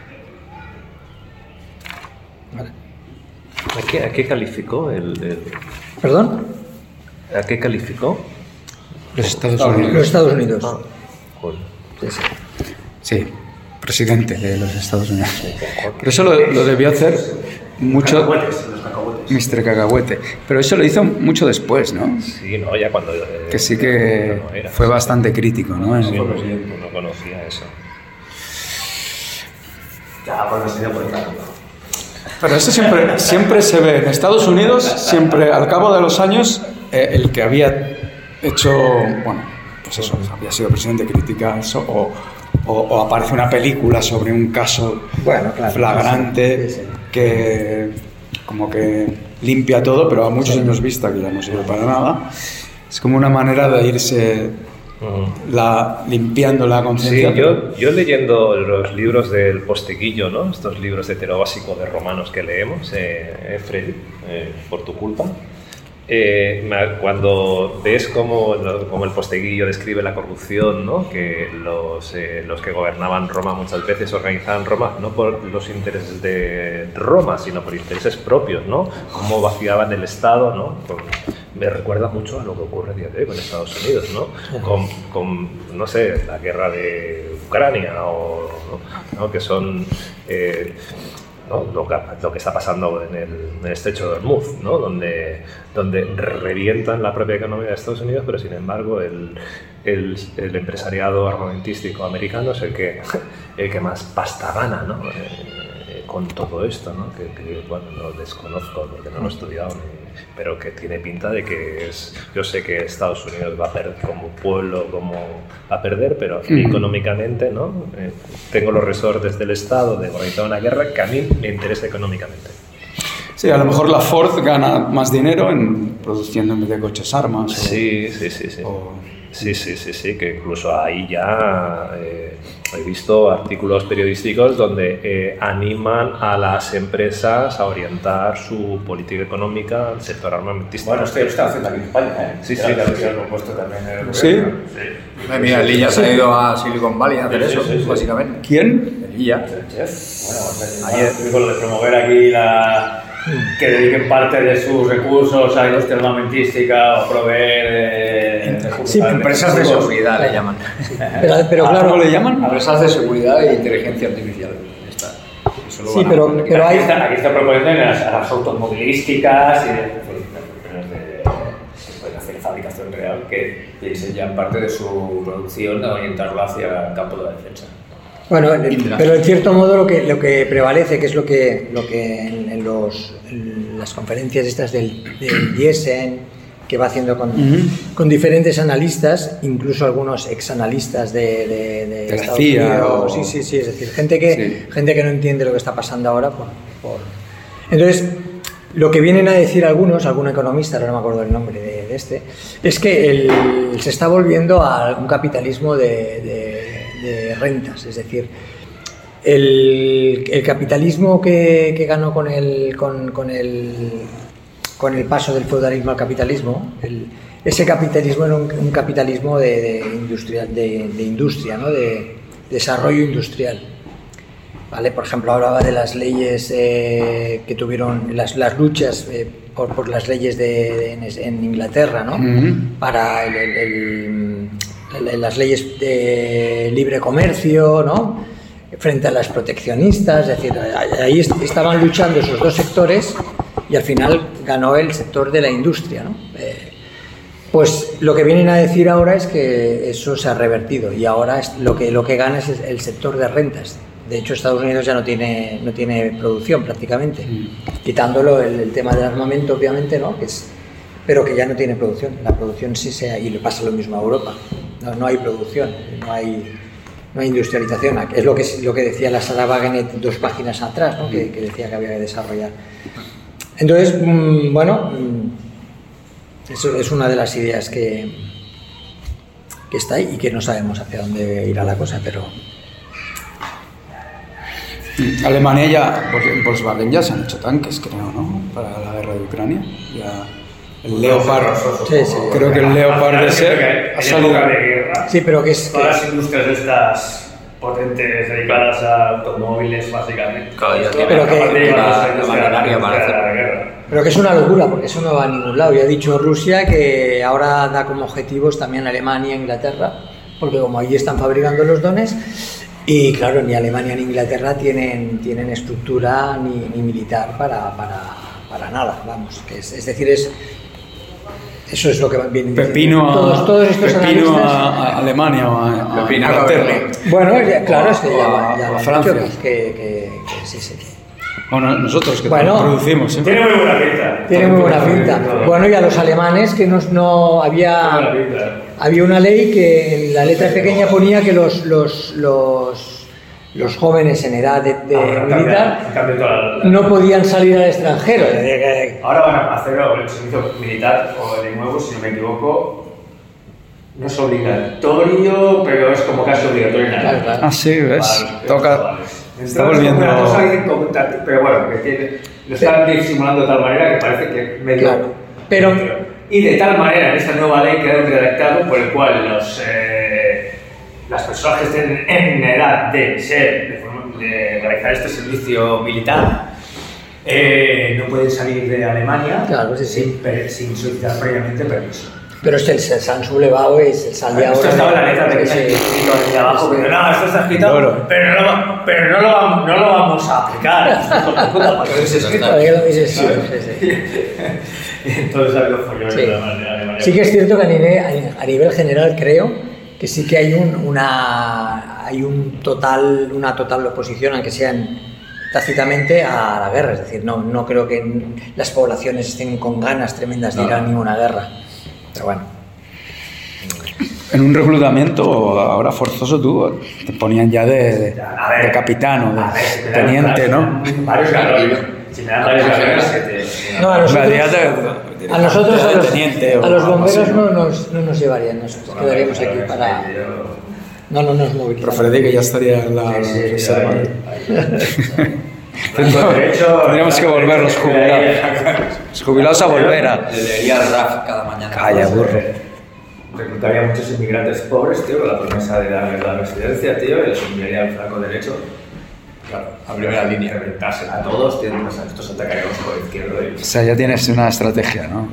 Vale. ¿A qué, a qué calificó el, el... ¿Perdón? ¿A qué calificó? Los Estados Unidos. Los Estados Unidos. Ah, joder. Sí, sí. Sí, presidente de los Estados Unidos. Pero eso lo, lo debió hacer mucho Cacahuetes, los cacahuetes. mister Cacahuete. Pero eso lo hizo mucho después, ¿no? Sí, no, ya cuando... eh, Que sí que no era. fue bastante crítico, ¿no? Sí, En- no, no conocía eso. Ya, por el por el campo. Pero eso siempre, siempre se ve en Estados Unidos, siempre al cabo de los años, eh, el que había hecho, bueno, pues eso, había sido presidente, critica eso, o, o, o aparece una película sobre un caso Bueno, claro. flagrante Sí, sí. que como que limpia todo, pero a muchos años vista que ya no sirve para nada. Es como una manera de irse la, limpiando la Sí, conciencia. yo, yo leyendo los libros del Posteguillo, ¿no? Estos libros de heterobásico de romanos que leemos, eh, eh, Freddy, eh, por tu culpa, eh, me- cuando ves cómo, lo- cómo el Posteguillo describe la corrupción, ¿no? Que los, eh, los que gobernaban Roma muchas veces organizaban Roma no por los intereses de Roma, sino por intereses propios, ¿no? Cómo vaciaban el Estado, ¿no? Con- me recuerda mucho a lo que ocurre a día de hoy con Estados Unidos, ¿no? Con, con, no sé, la guerra de Ucrania o, ¿no? Que son... eh, ¿no? Lo, que, lo que está pasando en el, en el estrecho de Hormuz, ¿no? donde, donde revientan la propia economía de Estados Unidos, pero sin embargo el, el, el empresariado armamentístico americano es el que, el que más pasta gana, ¿no? eh, con todo esto, ¿no? que, que bueno, lo desconozco porque no lo he estudiado, pero que tiene pinta de que es... Yo sé que Estados Unidos va a perder como pueblo, como va a perder, pero Mm. económicamente, ¿no? Eh, tengo los resortes del Estado de organizar una guerra que a mí me interesa económicamente. Sí, a lo mejor la Ford gana más dinero en produciendo en vez de coches armas. o- Sí, sí, sí, sí. o- Sí, sí, sí, sí, que incluso ahí ya eh, he visto artículos periodísticos donde eh, animan a las empresas a orientar su política económica al sector armamentístico. Bueno, esto ya lo está haciendo aquí en España, ¿eh? Sí, Ya sí, lo sí, había sí. propuesto también el ¿Sí? gobierno. Ay, mira, Lilla se ha ido a Silicon Valley a hacer Sí, eso, sí, sí. básicamente. ¿Quién? Lilla. Chef. Bueno, ayer con lo de promover aquí la... que dediquen parte de sus recursos a industria armamentística o proveer eh, recursos Sí, Empresas de armamentísticos. seguridad le llaman. Pero, pero claro, ¿Cómo le llaman? Empresas de seguridad e inteligencia artificial. Ya está. Eso lo sí, van a pero, poner. pero aquí, hay... está, aquí está proponiendo las, a las automovilísticas y de, de, de, se pueden hacer fabricación real que piensen ya en parte de su producción a orientarla hacia el campo de la defensa. Bueno, Indra. pero en cierto modo lo que, lo que prevalece, que es lo que, lo que en, en los, en las conferencias estas del, del Yesen, que va haciendo con, Ujú. con diferentes analistas, incluso algunos exanalistas de, de, de De la Estados C I A Unidos. o- Sí, sí, sí, es decir, gente que, Sí. gente que no entiende lo que está pasando ahora. Por, por... Entonces, lo que vienen a decir algunos, algún economista, ahora no me acuerdo el nombre de, de este, es que el- se está volviendo a un capitalismo de, de- de rentas, es decir, el, el capitalismo que, que ganó con el, con, con, el, con el paso del feudalismo al capitalismo, el- ese capitalismo era un, un capitalismo de, de, industria, de, de industria, ¿no? De desarrollo industrial. ¿Vale? Por ejemplo, hablaba de las leyes eh, que tuvieron, las, las luchas eh, por, por las leyes de, de- en, en Inglaterra, ¿no? Ujú. Para el- el- el- el- las leyes de libre comercio, ¿no? Frente a las proteccionistas, es decir, ahí est- estaban luchando esos dos sectores y al final ganó el sector de la industria, ¿no? Eh, Pues lo que vienen a decir ahora es que eso se ha revertido y ahora es lo que lo que gana es el sector de rentas. De hecho, Estados Unidos ya no tiene no tiene producción prácticamente, quitándolo el, el tema del armamento, obviamente, ¿no? Que es pero que ya no tiene producción. La producción sí se... y le pasa lo mismo a Europa. No, no hay producción, no hay, no hay industrialización. Es lo que, lo que decía la Sarah Wagener dos páginas atrás, ¿no? que, que decía que había que desarrollar. Entonces, mmm, bueno, mmm, eso es una de las ideas que, que está ahí y que no sabemos hacia dónde irá la cosa, pero... Alemania ya, en Volkswagen ya se han hecho tanques, creo, ¿no? Para la guerra de Ucrania. Ya el Leopard, sí, sí. creo que el Leopard de ser ha salido. Sí, pero que es todas que... las industrias de estas potentes dedicadas a automóviles, básicamente. Claro, ya tiene pero que, la, que la, la maquinaria para hacer. Pero que es una locura, porque eso no va a ningún lado. Ya ha dicho Rusia que ahora da como objetivos también Alemania e Inglaterra, porque como allí están fabricando los drones, y claro, ni Alemania ni Inglaterra tienen, tienen estructura ni, ni militar para, para, para nada, vamos. Que es, es decir, es eso es lo que vienen Pepino a, todos, todos estos Pepino analistas. a, a Alemania o a, a Pepino a Inglaterra. Berlín. Bueno, ya, claro, es que ya, a- ya a lo han Francia. dicho, que, que, que, que sí, sí. Bueno, nosotros que Bueno. producimos. ¿eh? Tiene muy buena pinta. Tiene muy buena pinta. Bueno, y a los alemanes que no, no había... Tiene buena pinta. Había una ley que en la letra pequeña ponía que los, los, los, los jóvenes en edad de, de Ahora cambia- militar cambia toda la- no podían salir al extranjero. Es decir, que- Ahora van a hacer el servicio militar, o de nuevo, si no me equivoco, no es obligatorio, pero es como casi obligatorio en Claro, Alemania. claro. Ah, sí, ves. Vale, Toca. chavales. Está Entonces, volviendo. una cosa que comentar, pero bueno, que tiene- lo están disimulando de tal manera que parece que medio. Claro, pero- Y de tal manera, en esta nueva ley queda un redactado por el cual los, eh, las personas que estén en edad de ser, de, forma- de realizar este servicio militar, eh, no pueden salir de Alemania Claro, sí, sí. sin, pe- sin solicitar previamente permiso. Pero es que se, se han sublevado y se sal de Esto ahora. estaba en la letra de que Sí, está sí. escrito aquí abajo, pero no, esto está escrito, Claro. pero, no, lo- pero no, lo vamos, no lo vamos a aplicar. Hijo de puta, ¿para qué es escrito? Para que lo dices, sí, sí, sí. Entonces ha habido follones Sí. de Alemania. Sí que es cierto que a nivel, a nivel general creo que sí que hay un, una hay un total una total oposición, aunque sean tácitamente, a la guerra. Es decir, no, no creo que las poblaciones estén con ganas tremendas de ir a ninguna guerra. Pero bueno. En un reclutamiento ahora forzoso tú te ponían ya de, de, A ver, de capitán o de a ver, si me dan teniente, varios- ¿no? Varios galones. Si me dan varios galones, se te- No, a nosotros, Ya te- a, nosotros, a de los, teniente o a los algo bomberos así, no nos, no nos llevarían, nos quedaríamos aquí para... No, no nos Pero movilizamos. Freddy que ya estaría en la Sí, sí, reserva. Tanto derecho- Tendríamos que volver los jubilados. Los jubilados a volver a... Le leería el R A F cada mañana. Calla, burro. Reclutaría muchos inmigrantes pobres, tío, con la promesa de darles la residencia, tío, y los enviaría al franco derecho. Claro, a primera línea. Reventasen a todos, tío, pues a estos atacaríamos por el izquierdo. O sea, ya tienes una estrategia, ¿no?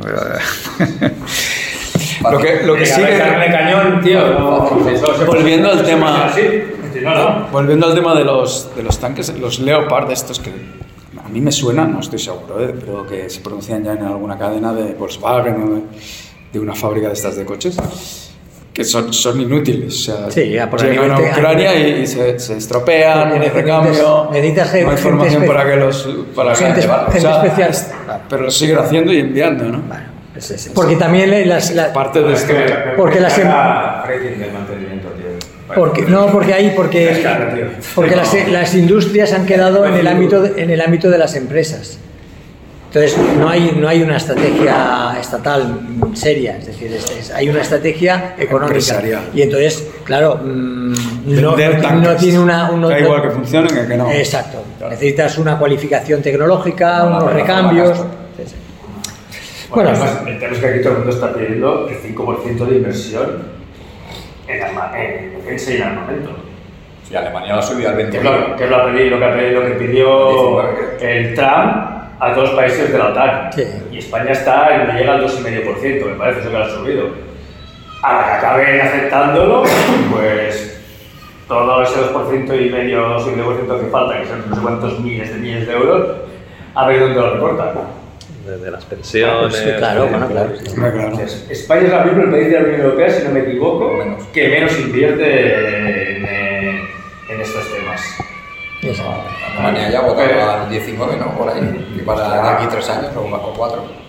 Lo que, lo que Y sigue... de cañón, tío. No, Volviendo al tema- Sí, no, no. Volviendo al tema de los, de los tanques, los Leopard estos que a mí me suenan, no estoy seguro, ¿eh? Pero que se pronuncian ya en alguna cadena de Volkswagen o de, de una fábrica de estas de coches, que son, son inútiles. O sea, Sí, ya por llegan a nivel te- Ucrania y, y se, se estropean, no hay Necesitas- recambio, necesitas no hay gente formación espe- para que los... Para gente- que, gente especial. Pero lo siguen haciendo y enviando, ¿no? Bueno, es- es- porque también le- las... la- Parte de esto... Porque las em- rating del mantenimiento, tío. Porque, no, porque hay, porque, Es caro, tío. porque las, las industrias han quedado en el ámbito de, en el ámbito de las empresas. Entonces no hay no hay una estrategia estatal seria, es decir, es- es- hay una estrategia económica. Empresarial. Y entonces, claro, mm, no, Vender no- tanques. no tiene una... un Da otro- igual que funcionen que que no. Exacto. Necesitas una cualificación tecnológica, No, unos no, no, recambios. no, Sí, sí. Bueno, Bueno, además, el tema es que aquí todo el mundo está pidiendo el cinco por ciento de inversión en, arma, en defensa y en armamento. Sí, Alemania lo ha subido al Que veinte. es lo que, es lo que, pedí- lo que, pedí- lo que pidió el Trump a todos los países de la OTAN. Sí. Y España está en llega al dos coma cinco por ciento, me parece, eso que lo ha subido. A la que acaben aceptándolo, pues todo ese dos por ciento y medio, dos coma cinco por ciento que falta, que son no sé cuántos miles de millones de euros, a ver dónde lo recortan. Desde las pensiones. sí, claro, bueno, claro. Hombre, claro. Entonces, España es ahora mismo el país de la Unión Europea, si no me equivoco, Menos. que menos invierte en, eh, en estos temas. Exacto. Alemania ya votaba al diecinueve, ¿no? Por ahí. Y para de aquí tres años o o cuatro. No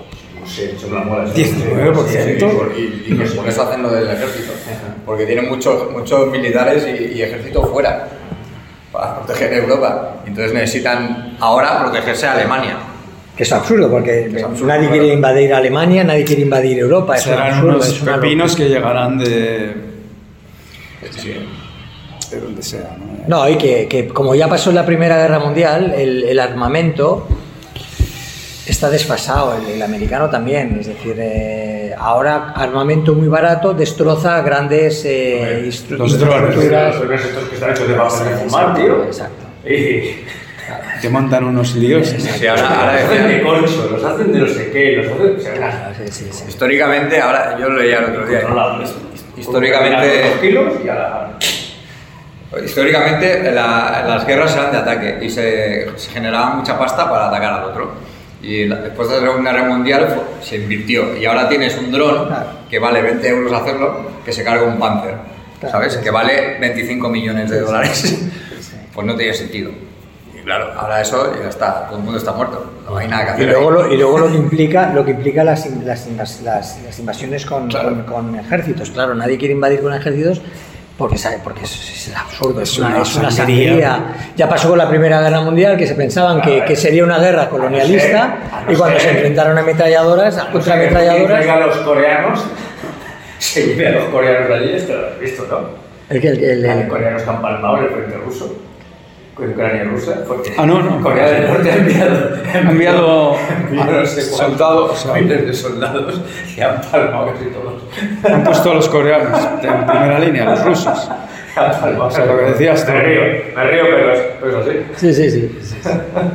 sé, he hecho la muela. diecinueve por ciento. Y, y, y que por eso hacen lo del ejército. Porque tienen muchos, muchos militares y, y ejército fuera para proteger Europa. Entonces necesitan ahora protegerse a Alemania. Que es absurdo, porque es absurdo, nadie claro. quiere invadir Alemania, nadie quiere invadir Europa. Es Serán absurdo, unos es una pepinos locura. que llegarán de, Sí. de donde sea, ¿no? No, y que, que como ya pasó en la Primera Guerra Mundial, el, el armamento está desfasado, el, el americano también. Es decir, eh, ahora armamento muy barato destroza grandes eh, instru- los drones. infraestructuras. Los drones estos que están hechos de papel de fumar, Exacto, tío. exacto. Y Te montan unos líos. Sí, ahora, ahora los hacen de decían- corcho, los hacen de no sé qué, los hacen... O sea, Claro, sí, sí, sí. históricamente, ahora yo lo leía el otro día. controlables. Históricamente, Dos kilos y a la... históricamente la- las guerras eran de ataque y se, se generaba mucha pasta para atacar al otro. Y la- después de la Segunda Guerra Mundial fue- se invirtió. Y ahora tienes un dron Claro. que vale veinte euros hacerlo, que se carga un Panzer, Claro, ¿sabes? sí, Que sí. vale veinticinco millones de dólares. Pues no tiene sentido. Y claro, ahora eso ya está, todo el mundo está muerto. No hay nada que hacer. Y luego, ahí. lo, y luego lo que implica, lo que implica las, in- las, invas- las, las invasiones con, Claro. con, con ejércitos. Claro, nadie quiere invadir con ejércitos porque sabe, porque es, es absurdo, es, Es una, una es una sangría. sangría. Ya pasó con la Primera Guerra Mundial, que se pensaban que, que sería una guerra colonialista, a no y cuando ser- se enfrentaron a ametralladoras, No contra sé, ametralladoras, traiga a los coreanos, se lleve a los coreanos allí, esto lo has visto, ¿no? el, que- el, el- Los el- coreanos que han palmado en el frente ruso. Con Ucrania y Rusia. Porque Ah, no, no. Corea del Norte ha enviado. Ha enviado no sé cuántos soldados, o sea, miles de soldados que han palmado casi todos. han puesto a los coreanos en primera línea, los rusos. Han palmado. O sea, lo que decías tú. Me río, me río, pero es, pero es así. sí, sí, sí, sí, sí.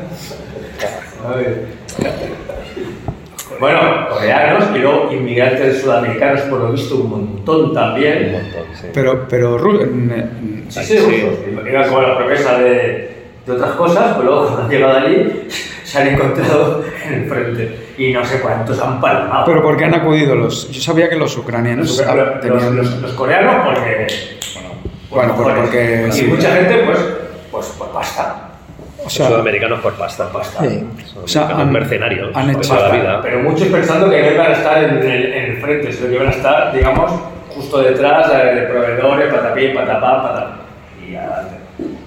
Bueno, coreanos y luego inmigrantes sudamericanos, por lo visto, un montón también. Un montón, sí. Pero, pero Ru- en- en- Sí, sí, rusos. Iban con la promesa de, de otras cosas, pero luego cuando han llegado allí se han encontrado en el frente. Y no sé cuántos han palmado. pero ¿por qué han acudido los? Yo sabía que los ucranianos Los, los- tenían. los- los coreanos, porque. Bueno, cojones. porque- Y sí. mucha gente, pues. Pues, pues basta. O sea, Sudamericanos por pasta. Basta. Sí. O sea, Sudamericanos han- mercenarios. han por hecho- toda la vida. Pero muchos pensando que no iban a estar en el, en el frente, sino que iban a estar, digamos, justo detrás eh, de proveedores, patapí, patapá, patapá. Y adelante.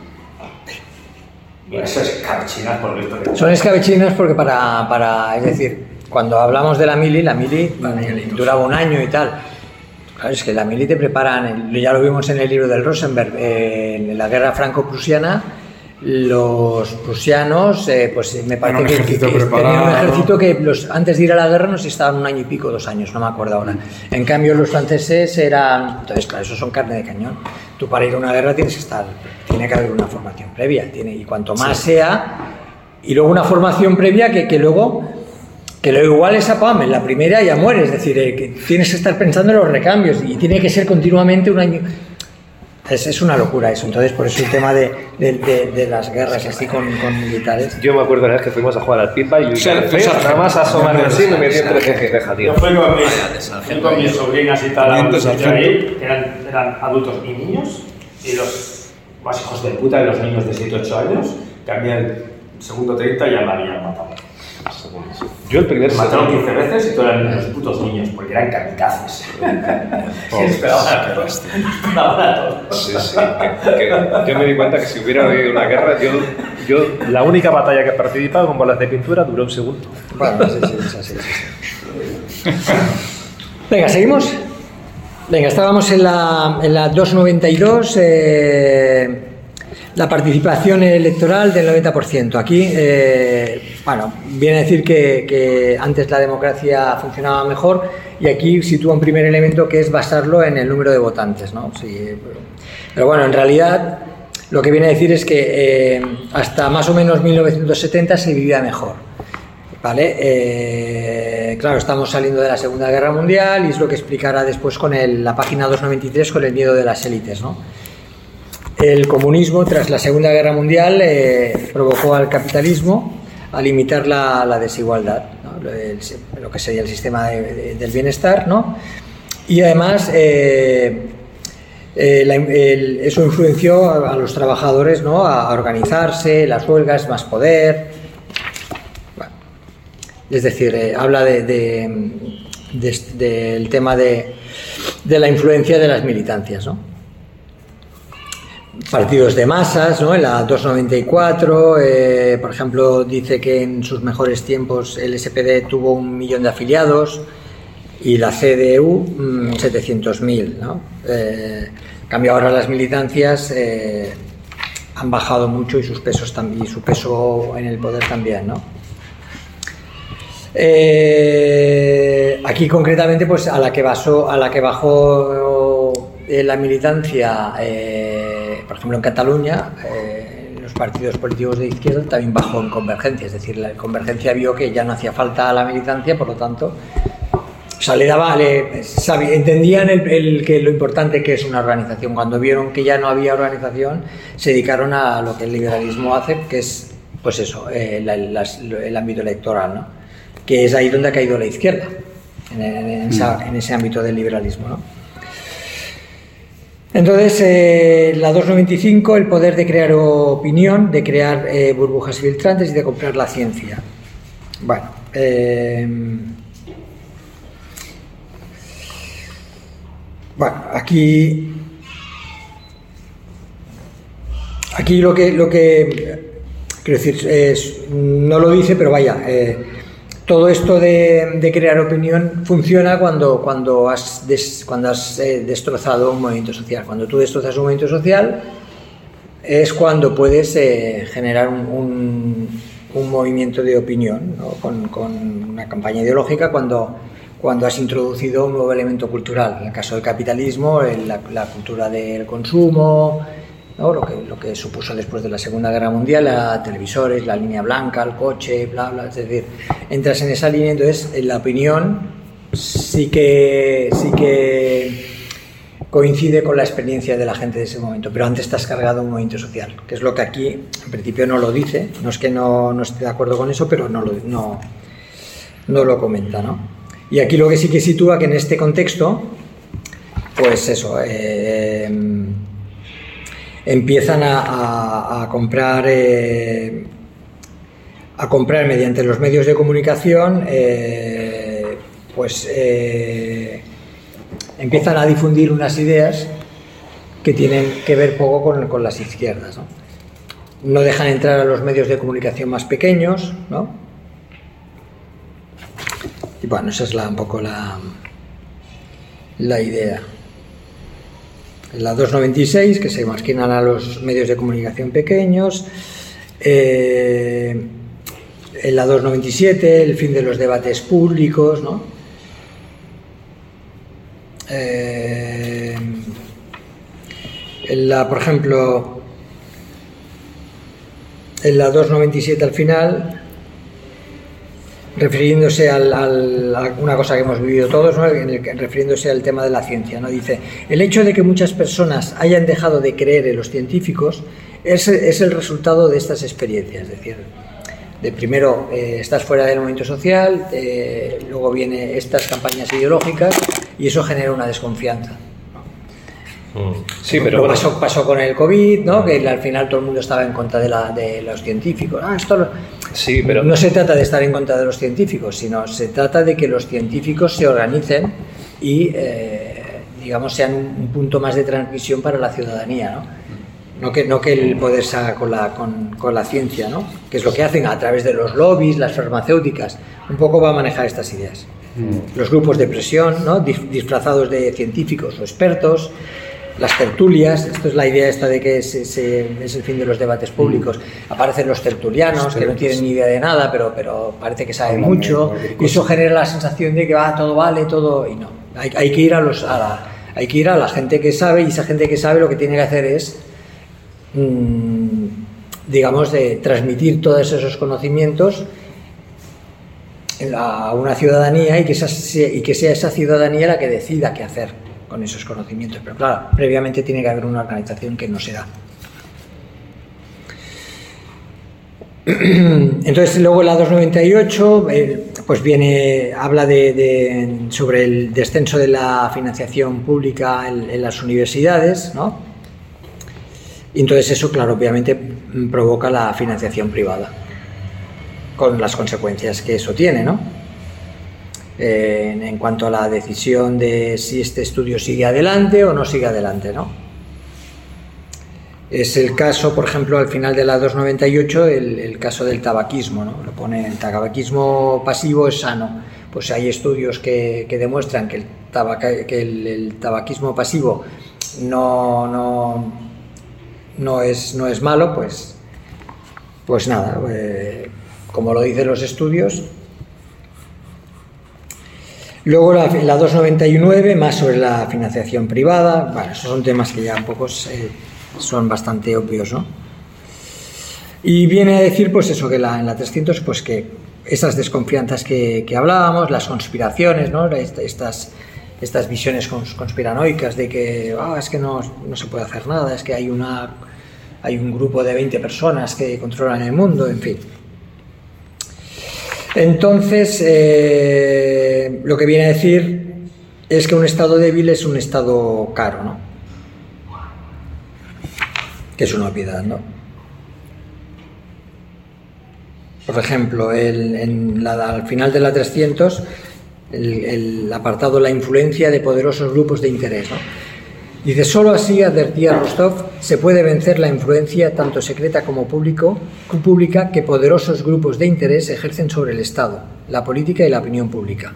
Y eso es cachinas por lo visto. que- Son escabechinas porque para, para, es decir, cuando hablamos de la mili, la mili mm, duraba un año y tal. Claro, es que la mili te preparan, el- ya lo vimos en el libro del Rosenberg, eh, en la guerra franco-prusiana, los prusianos, eh, pues me parece un que, ejército que- que tenían un preparado. ejército que los, antes de ir a la guerra no sé si estaban un año y pico, dos años, no me acuerdo ahora. En cambio los franceses eran, entonces claro, esos son carne de cañón. Tú para ir a una guerra tienes que estar, tiene que haber una formación previa, tiene, y cuanto más sea, y luego una formación previa que, que luego que lo igual es a P A M, en la primera ya mueres, es decir, eh, que tienes que estar pensando en los recambios y tiene que ser continuamente un año. Es, es una locura eso, entonces por eso el tema de, de, de- de las guerras así con, con militares. Yo me acuerdo una vez que fuimos a jugar al pinball y yo Sí, hice, sí, nada más asomarme así me metí entre ceja y ceja, tío. Yo fui con mis, Vaya, de fui sargento con mis ahí. sobrinas y tal, a un Teniente sitio sargento. ahí, que eran, eran adultos y niños, y los más hijos de puta de los niños de siete ocho años, que a mí el segundo treinta ya me habían matado. Yo el primer Me mataron segundo- quince veces y todos eran los putos niños, porque eran kamikazes. Y esperaban a todos. Esperaban a todos. Sí, sí, que- que yo me di cuenta que si hubiera habido una guerra, yo, yo la única batalla que he participado con bolas de pintura duró un segundo. Bueno, sí, sí, es así, es así. Venga, ¿seguimos? Venga, estábamos en la, en la doscientos noventa y dos, eh, la participación electoral del noventa por ciento. Aquí, eh, bueno, viene a decir que, que antes la democracia funcionaba mejor y aquí sitúa un primer elemento que es basarlo en el número de votantes, ¿no? Sí, pero bueno, en realidad lo que viene a decir es que eh, hasta más o menos mil novecientos setenta se vivía mejor. ¿Vale? Eh, claro, estamos saliendo de la Segunda Guerra Mundial y es lo que explicará después con el- la página doscientos noventa y tres con el miedo de las élites, ¿no? El comunismo, tras la Segunda Guerra Mundial, eh, provocó al capitalismo a limitar la, la desigualdad, ¿no? El- lo que sería el sistema de- de- del bienestar, ¿no? Y además, eh, eh, la- el- eso influenció a, a los trabajadores, ¿no? A, a organizarse, las huelgas, más poder. Es decir, eh, habla de, de, de, de, del tema de, de la influencia de las militancias, ¿no? Partidos de masas, ¿no? En la doscientos noventa y cuatro, eh, por ejemplo, dice que en sus mejores tiempos el S P D tuvo un millón de afiliados y la C D U mmm, setecientos mil, ¿no? Eh, en cambio ahora las militancias eh, han bajado mucho y sus pesos también, y su peso en el poder también, ¿no? Eh, aquí concretamente, pues a la que basó, a la que bajó eh, la militancia, eh, por ejemplo en Cataluña, eh, los partidos políticos de izquierda también bajó en Convergencia, es decir, la Convergencia vio que ya no hacía falta la militancia, por lo tanto, o sea, le daba, le, sabía, entendían el, el, que lo importante que es una organización. Cuando vieron que ya no había organización, se dedicaron a lo que el liberalismo hace, que es, pues eso, eh, la, la, el ámbito electoral, ¿no? Que es ahí donde ha caído la izquierda, en, en, en, esa, en ese ámbito del liberalismo, ¿no? Entonces, eh, la doscientos noventa y cinco, el poder de crear opinión, de crear eh, burbujas filtrantes y de comprar la ciencia. Bueno, eh, bueno, aquí, aquí lo que, lo que quiero decir, es, no lo dice, pero vaya, eh, todo esto de, de crear opinión funciona cuando, cuando has, des, cuando has eh, destrozado un movimiento social. Cuando tú destrozas un movimiento social es cuando puedes eh, generar un, un, un movimiento de opinión, ¿no? con, con una campaña ideológica, cuando, cuando has introducido un nuevo elemento cultural. En el caso del capitalismo, el, la, la cultura del consumo, ¿no? Lo que, lo que supuso después de la Segunda Guerra Mundial, la televisores, la línea blanca, el coche, bla, bla, es decir, entras en esa línea, entonces en la opinión sí que, sí que coincide con la experiencia de la gente de ese momento, pero antes estás cargado un movimiento social, que es lo que aquí en principio no lo dice, no es que no, no esté de acuerdo con eso, pero no lo, no, no lo comenta, ¿no? Y aquí lo que sí que sitúa que en este contexto, pues eso, eh, empiezan a, a, a comprar eh, a comprar mediante los medios de comunicación, eh, pues eh, empiezan a difundir unas ideas que tienen que ver poco con, con las izquierdas, ¿no? No dejan entrar a los medios de comunicación más pequeños, ¿no? Y bueno, esa es la, un poco la, la idea. En la doscientos noventa y seis, que se marginan a los medios de comunicación pequeños. Eh, en la doscientos noventa y siete, el fin de los debates públicos, ¿no? Eh, en la, por ejemplo, en la doscientos noventa y siete al final, refiriéndose al, al, a una cosa que hemos vivido todos, ¿no? En el, refiriéndose al tema de la ciencia, ¿no? Dice, el hecho de que muchas personas hayan dejado de creer en los científicos es, es el resultado de estas experiencias, es decir, de primero eh, estás fuera del movimiento social, eh, luego vienen estas campañas ideológicas y eso genera una desconfianza. Sí, pero bueno. pasó, pasó con el COVID, ¿no? Que al final todo el mundo estaba en contra de, la, de los científicos. Ah, esto lo... Sí, pero no se trata de estar en contra de los científicos, sino se trata de que los científicos se organicen y, eh, digamos, sean un, un punto más de transmisión para la ciudadanía, ¿no? No que, no que el poder salga con la, con, con la ciencia, ¿no? Que es lo que hacen a través de los lobbies, las farmacéuticas. Un poco va a manejar estas ideas. Mm. Los grupos de presión, ¿no? Disfrazados de científicos o expertos. Las tertulias, esto es la idea esta de que se, se, es el fin de los debates públicos. Aparecen los tertulianos, que no tienen ni idea de nada, pero, pero parece que saben mucho, y eso genera la sensación de que va, todo vale, todo, y no. Hay, hay, que ir a los, a la, hay que ir a la gente que sabe, y esa gente que sabe lo que tiene que hacer es, mmm, digamos, de transmitir todos esos conocimientos a una ciudadanía y que, esa, y que sea esa ciudadanía la que decida qué hacer con esos conocimientos, pero claro, previamente tiene que haber una organización que no se da. Entonces luego la doscientos noventa y ocho eh, pues viene, habla de, de, sobre el descenso de la financiación pública en, en las universidades, ¿no? Y entonces eso, claro, obviamente provoca la financiación privada. con las consecuencias que eso tiene, ¿no? Eh, en, en cuanto a la decisión de si este estudio sigue adelante o no sigue adelante, ¿no? Es el caso, por ejemplo, al final de la doscientos noventa y ocho, el, el caso del tabaquismo, ¿no? Lo pone, el tabaquismo pasivo es sano. Pues hay estudios que, que demuestran que el, tabaca, que el, el tabaquismo pasivo no, no, no, es, no es malo, pues, pues nada, eh, como lo dicen los estudios. Luego la, la doscientos noventa y nueve, más sobre la financiación privada. Bueno, esos son temas que ya un poco eh, son bastante obvios, ¿no? Y viene a decir, pues eso, que la, en la trescientos, pues que esas desconfianzas que, que hablábamos, las conspiraciones, ¿no? Estas, estas visiones conspiranoicas de que ah, es que no, no se puede hacer nada, es que hay, una, hay un grupo de veinte personas que controlan el mundo, en fin. Entonces, eh, lo que viene a decir es que un Estado débil es un Estado caro, ¿no? Que es una obviedad, ¿no? Por ejemplo, el, en la, al final de la trescientos, el, el apartado la influencia de poderosos grupos de interés, ¿no? Dice, solo así, advertía Rostov, se puede vencer la influencia tanto secreta como público, pública que poderosos grupos de interés ejercen sobre el Estado, la política y la opinión pública.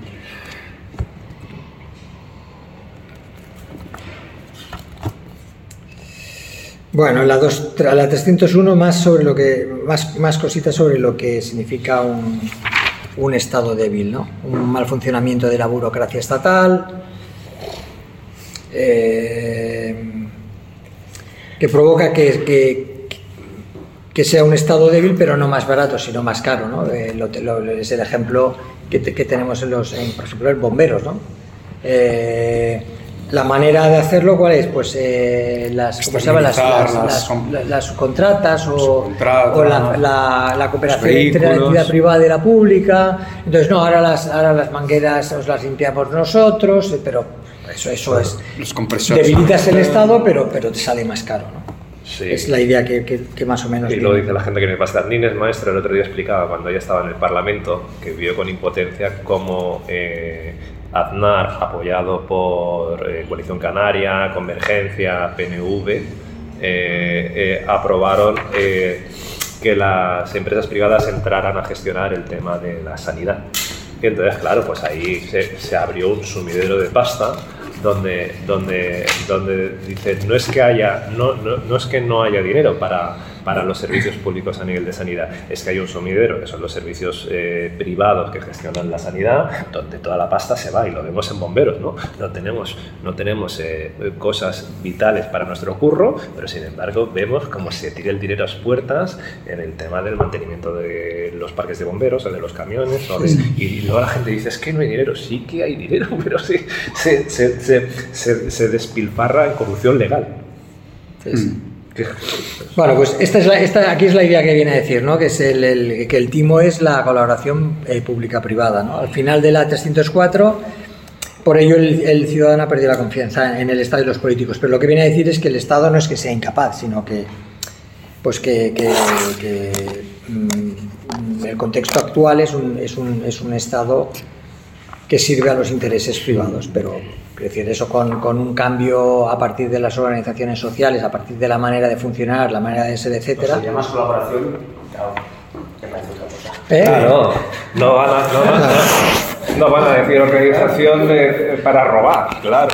Bueno, la, dos, la trescientos uno más sobre lo que más, más cositas sobre lo que significa un, un Estado débil, ¿no? Un mal funcionamiento de la burocracia estatal, eh, que provoca que, que, que sea un Estado débil, pero no más barato, sino más caro, ¿no? Eh, lo, lo, es el ejemplo que, te, que tenemos en los, en, por ejemplo, en bomberos, ¿no? Eh, La manera de hacerlo, ¿cuál es? Pues eh, las, ¿cómo se llama? Las, las, las, las, las subcontratas o, o la, la, la cooperación entre la entidad privada y la pública. Entonces, no, ahora las, ahora las mangueras os las limpiamos nosotros, pero eso, eso es. Los compresores. Debilitas el Estado, pero, pero te sale más caro, ¿no? Sí. Es la idea que, que, que más o menos... Y lo dice la gente que me pasa. Nines Maestra el otro día explicaba, cuando ella estaba en el Parlamento, que vio con impotencia cómo eh, Aznar, apoyado por eh, Coalición Canaria, Convergencia, P N V, eh, eh, aprobaron eh, que las empresas privadas entraran a gestionar el tema de la sanidad. Y entonces, claro, pues ahí se, se abrió un sumidero de pasta donde, donde, donde dice, no es que haya, no, no, no es que no haya dinero para, para los servicios públicos a nivel de sanidad, es que hay un sumidero, que son los servicios eh, privados que gestionan la sanidad, donde toda la pasta se va, y lo vemos en bomberos, ¿no? No tenemos, no tenemos eh, cosas vitales para nuestro curro, pero sin embargo vemos cómo se tira el dinero a las puertas en el tema del mantenimiento de los parques de bomberos o de los camiones, o de, y, y luego la gente dice, es que no hay dinero, sí que hay dinero, pero sí, se, se, se Se, se, se despilfarra en corrupción legal. Sí, sí. Bueno, pues esta es la, esta, aquí es la idea que viene a decir, ¿no? Que, es el, el, que el timo es la colaboración eh, pública-privada, ¿no? Al final de la trescientos cuatro, por ello el, el ciudadano ha perdido la confianza en el Estado y los políticos, pero lo que viene a decir es que el Estado no es que sea incapaz, sino que, pues que, que, que mm, el contexto actual es un, es un, es un Estado que sirve a los intereses privados, pero es decir, eso con, con un cambio a partir de las organizaciones sociales, a partir de la manera de funcionar, la manera de ser, etcétera. Si llamas colaboración, claro, que parece otra cosa. ¿Eh? Claro, no van a, no van a, no van a decir organización de, para robar, claro.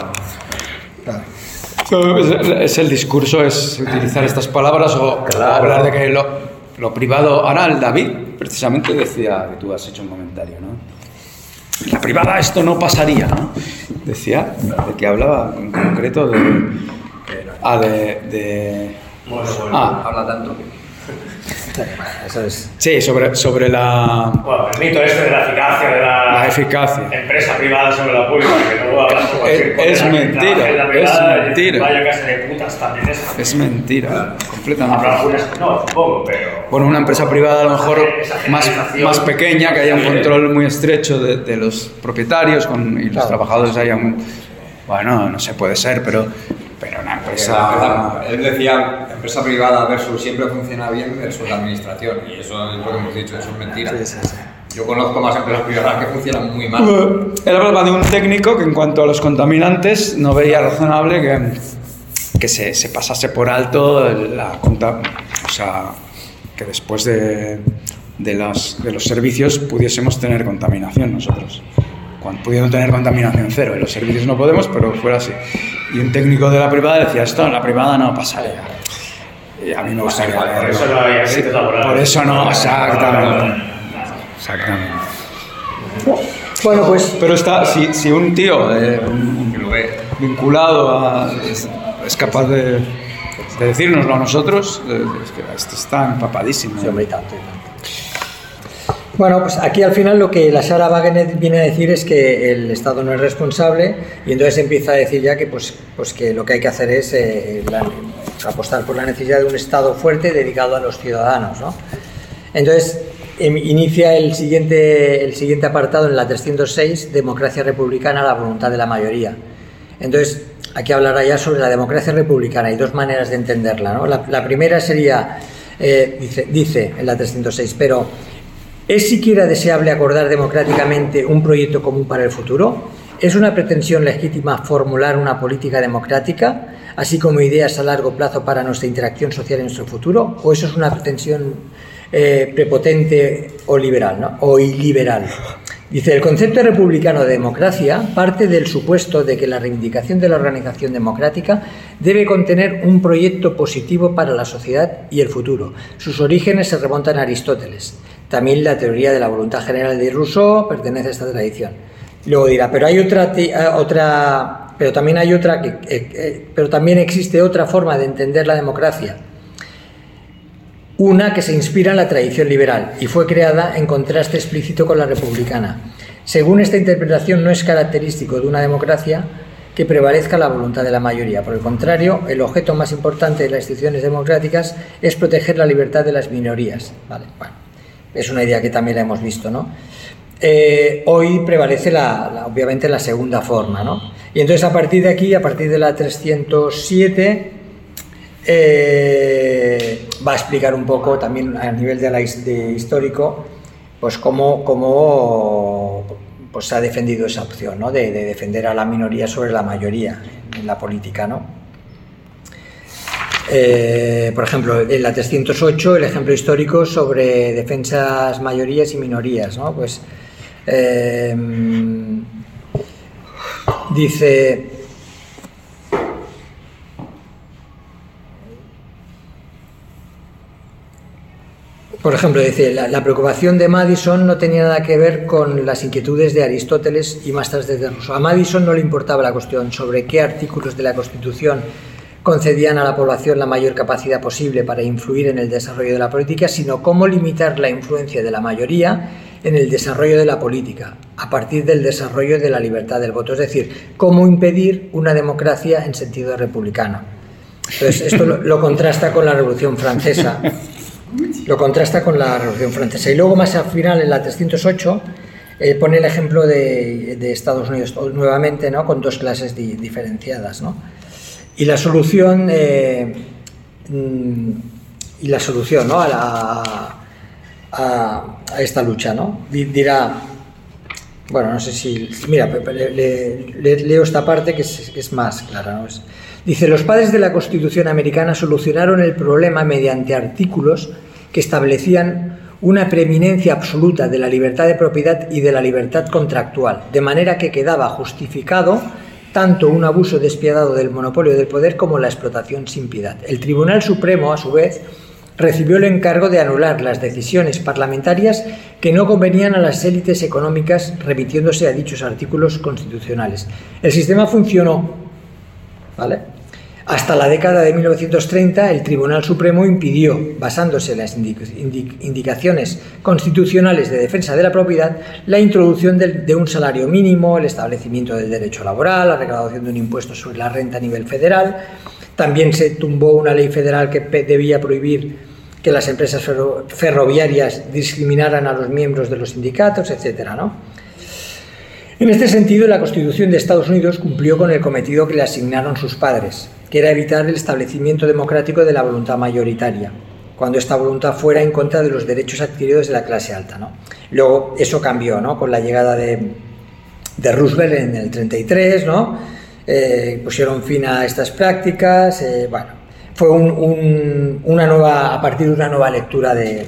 Claro. Es el discurso, es utilizar estas palabras o, Claro. o hablar de que lo, lo privado... Ahora el David precisamente decía, que tú has hecho un comentario, ¿no? La privada esto no pasaría, ¿no? Decía, de que hablaba en concreto de... Ah, de... de Bueno, bueno. ah, Habla tanto. Eso es. sí, sobre, sobre la... Bueno, el mito este de la eficacia de la, La eficacia. empresa privada sobre la pública, que no hablas con cualquier cosa. Es mentira, La privada, es mentira. Vaya casa de putas también es. Es mentira, Habrá completamente. algunas que no, supongo, pero... Bueno, una empresa privada a lo mejor Esa más, generalización- más pequeña, que haya un control muy estrecho de, de los propietarios con, y los Claro. trabajadores haya un... Bueno, no sé, puede ser, pero pero una Porque empresa... la empresa- él decía empresa privada versus siempre funciona bien versus la administración, y eso es lo que hemos dicho, eso es mentira. Sí, sí, sí. Yo conozco más empresas privadas que funcionan muy mal. Él hablaba de un técnico que en cuanto a los contaminantes no veía razonable que, que se, se pasase por alto la conta, o sea, que después de, de, las, de los servicios pudiésemos tener contaminación nosotros. Cuando, pudiendo tener contaminación cero, en los servicios no podemos, pero fuera así. Y un técnico de la privada decía, esto en la privada no pasaría. Y a mí me gustaría Por verlo. eso no hay Sí, agentes laborales. por eso no, exactamente. Exactamente. Bueno, pues Pero está, si, si un tío eh, un- Que lo ve. vinculado a, es, es capaz de, de decírnoslo a nosotros, eh, es que este está empapadísimo. sí, hombre, y tanto, y tanto. Bueno, pues aquí al final lo que la Sarah Wagener viene a decir es que el Estado no es responsable, y entonces empieza a decir ya que pues, pues que lo que hay que hacer es eh, la- apostar por la necesidad de un Estado fuerte dedicado a los ciudadanos, ¿no? Entonces em- inicia el siguiente, el siguiente apartado en la trescientos seis, democracia republicana, la voluntad de la mayoría. Entonces aquí hablará ya sobre la democracia republicana. Hay dos maneras de entenderla, ¿no? La, la primera sería, eh, dice, dice en la trescientos seis, pero ¿es siquiera deseable acordar democráticamente un proyecto común para el futuro? ¿Es una pretensión legítima formular una política democrática, así como ideas a largo plazo para nuestra interacción social en nuestro futuro? ¿O eso es una pretensión eh, prepotente o liberal, ¿no? O iliberal? Dice, el concepto republicano de democracia parte del supuesto de que la reivindicación de la organización democrática debe contener un proyecto positivo para la sociedad y el futuro. Sus orígenes se remontan a Aristóteles. También la teoría de la voluntad general de Rousseau pertenece a esta tradición. Luego dirá, pero hay otra, te- eh, otra pero también hay otra que, eh, eh, pero también existe otra forma de entender la democracia. Una que se inspira en la tradición liberal y fue creada en contraste explícito con la republicana. Según esta interpretación, no es característico de una democracia que prevalezca la voluntad de la mayoría. Por el contrario, el objeto más importante de las instituciones democráticas es proteger la libertad de las minorías. Vale, bueno, es una idea que también la hemos visto, ¿no? Eh, hoy prevalece la, la, obviamente la segunda forma, ¿no? Y entonces a partir de aquí, a partir de la trescientos siete, eh, va a explicar un poco también a nivel de la, de histórico, pues cómo, cómo pues se ha defendido esa opción, ¿no? De, de defender a la minoría sobre la mayoría en la política, ¿no? Eh, por ejemplo, en la trescientos ocho, el ejemplo histórico sobre defensas mayorías y minorías, ¿no? Pues eh, dice, por ejemplo, dice, la, la preocupación de Madison no tenía nada que ver con las inquietudes de Aristóteles y más tarde de Rousseau. A Madison no le importaba la cuestión sobre qué artículos de la Constitución concedían a la población la mayor capacidad posible para influir en el desarrollo de la política, sino cómo limitar la influencia de la mayoría en el desarrollo de la política, a partir del desarrollo de la libertad del voto, es decir, cómo impedir una democracia en sentido republicano. Entonces, esto lo, lo contrasta con la Revolución Francesa, lo contrasta con la Revolución Francesa. Y luego, más al final, en la trescientos ocho, eh, pone el ejemplo de, de Estados Unidos nuevamente, ¿no? Con dos clases di, diferenciadas, ¿no? Y la solución, eh, y la solución, ¿no? a, la, a, a esta lucha, ¿no? Dirá, bueno, no sé si, mira, le, le, le, leo esta parte que es, que es más clara, ¿no? Es, dice, los padres de la Constitución americana solucionaron el problema mediante artículos que establecían una preeminencia absoluta de la libertad de propiedad y de la libertad contractual, de manera que quedaba justificado tanto un abuso despiadado del monopolio del poder como la explotación sin piedad. El Tribunal Supremo, a su vez, recibió el encargo de anular las decisiones parlamentarias que no convenían a las élites económicas, remitiéndose a dichos artículos constitucionales. El sistema funcionó, ¿vale? Hasta la década de mil novecientos treinta, el Tribunal Supremo impidió, basándose en las indicaciones constitucionales de defensa de la propiedad, la introducción de, de un salario mínimo, el establecimiento del derecho laboral, la recaudación de un impuesto sobre la renta a nivel federal. También se tumbó una ley federal que debía prohibir que las empresas ferro, ferroviarias discriminaran a los miembros de los sindicatos, etcétera, ¿no? En este sentido, la Constitución de Estados Unidos cumplió con el cometido que le asignaron sus padres. que era evitar el establecimiento democrático de la voluntad mayoritaria, cuando esta voluntad fuera en contra de los derechos adquiridos de la clase alta, ¿no? Luego eso cambió, ¿no? Con la llegada de, de Roosevelt en el treinta y tres, ¿no? Eh, pusieron fin a estas prácticas, eh, bueno, fue un, un, una nueva, a partir de una nueva lectura de,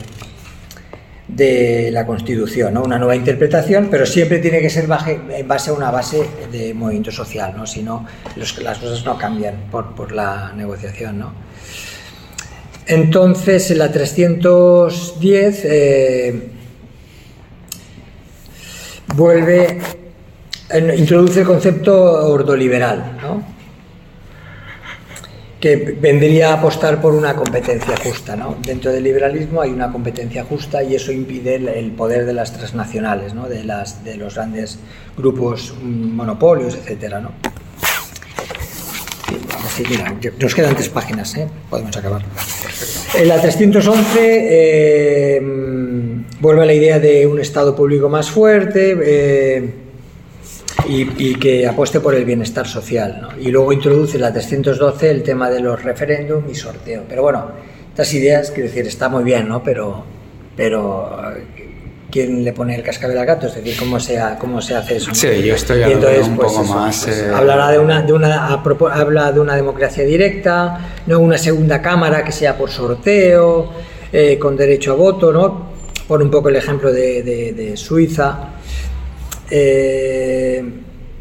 de la Constitución, ¿no? Una nueva interpretación, pero siempre tiene que ser baje, en base a una base de movimiento social, ¿no? Si no, los, las cosas no cambian por, por la negociación, ¿no? Entonces, en la trescientos diez eh, vuelve, eh, introduce el concepto ordoliberal, ¿no? Que vendría a apostar por una competencia justa, ¿no? Dentro del liberalismo hay una competencia justa y eso impide el, el poder de las transnacionales, ¿no? De, las, de los grandes grupos, monopolios, etcétera, ¿no? Sí, mira, nos quedan tres páginas, ¿eh? Podemos acabar. En la trescientos once eh, vuelve a la idea de un Estado público más fuerte eh, y, y que apueste por el bienestar social, ¿no? Y luego introduce en la trescientos doce el tema de los referéndum y sorteo. Pero bueno, estas ideas, quiero decir, está muy bien, ¿no? Pero, pero ¿quién le pone el cascabel al gato? Es decir, ¿cómo se, cómo se hace eso, ¿no? Sí, yo estoy y entonces, un pues, poco eso, más... pues, eh... hablará de una, de una, habla de una democracia directa, no una segunda cámara que sea por sorteo, eh, con derecho a voto, ¿no? Pone un poco el ejemplo de, de, de Suiza. Eh,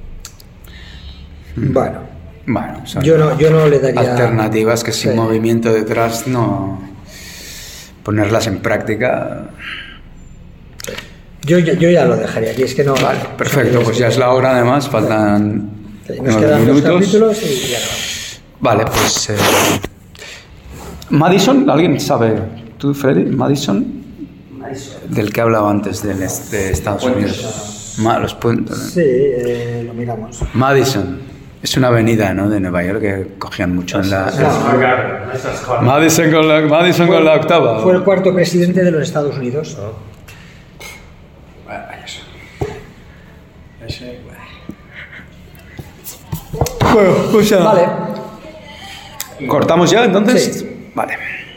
bueno, bueno son yo no, yo no le daría... alternativas que sin sí. movimiento detrás no... ponerlas en práctica... Yo, yo, yo ya lo dejaría aquí, es que no... Vale, perfecto, pues ya es la hora además, faltan sí, nos nueve quedan minutos. dos capítulos y ya acabamos. Vale, pues... Eh, Madison, ¿alguien sabe? ¿Tú, Freddy? Madison, del que hablaba antes de, de Estados Unidos. Ma, los puntos. Sí, eh, lo miramos. Madison, es una avenida, ¿no? De Nueva York que cogían mucho en la... No. Madison con la, Madison Fue- con la octava. Fue el cuarto presidente de los Estados Unidos. Bueno, eso. Ese, bueno. Bueno, o sea, Vale. ¿cortamos ya entonces? Sí. Vale.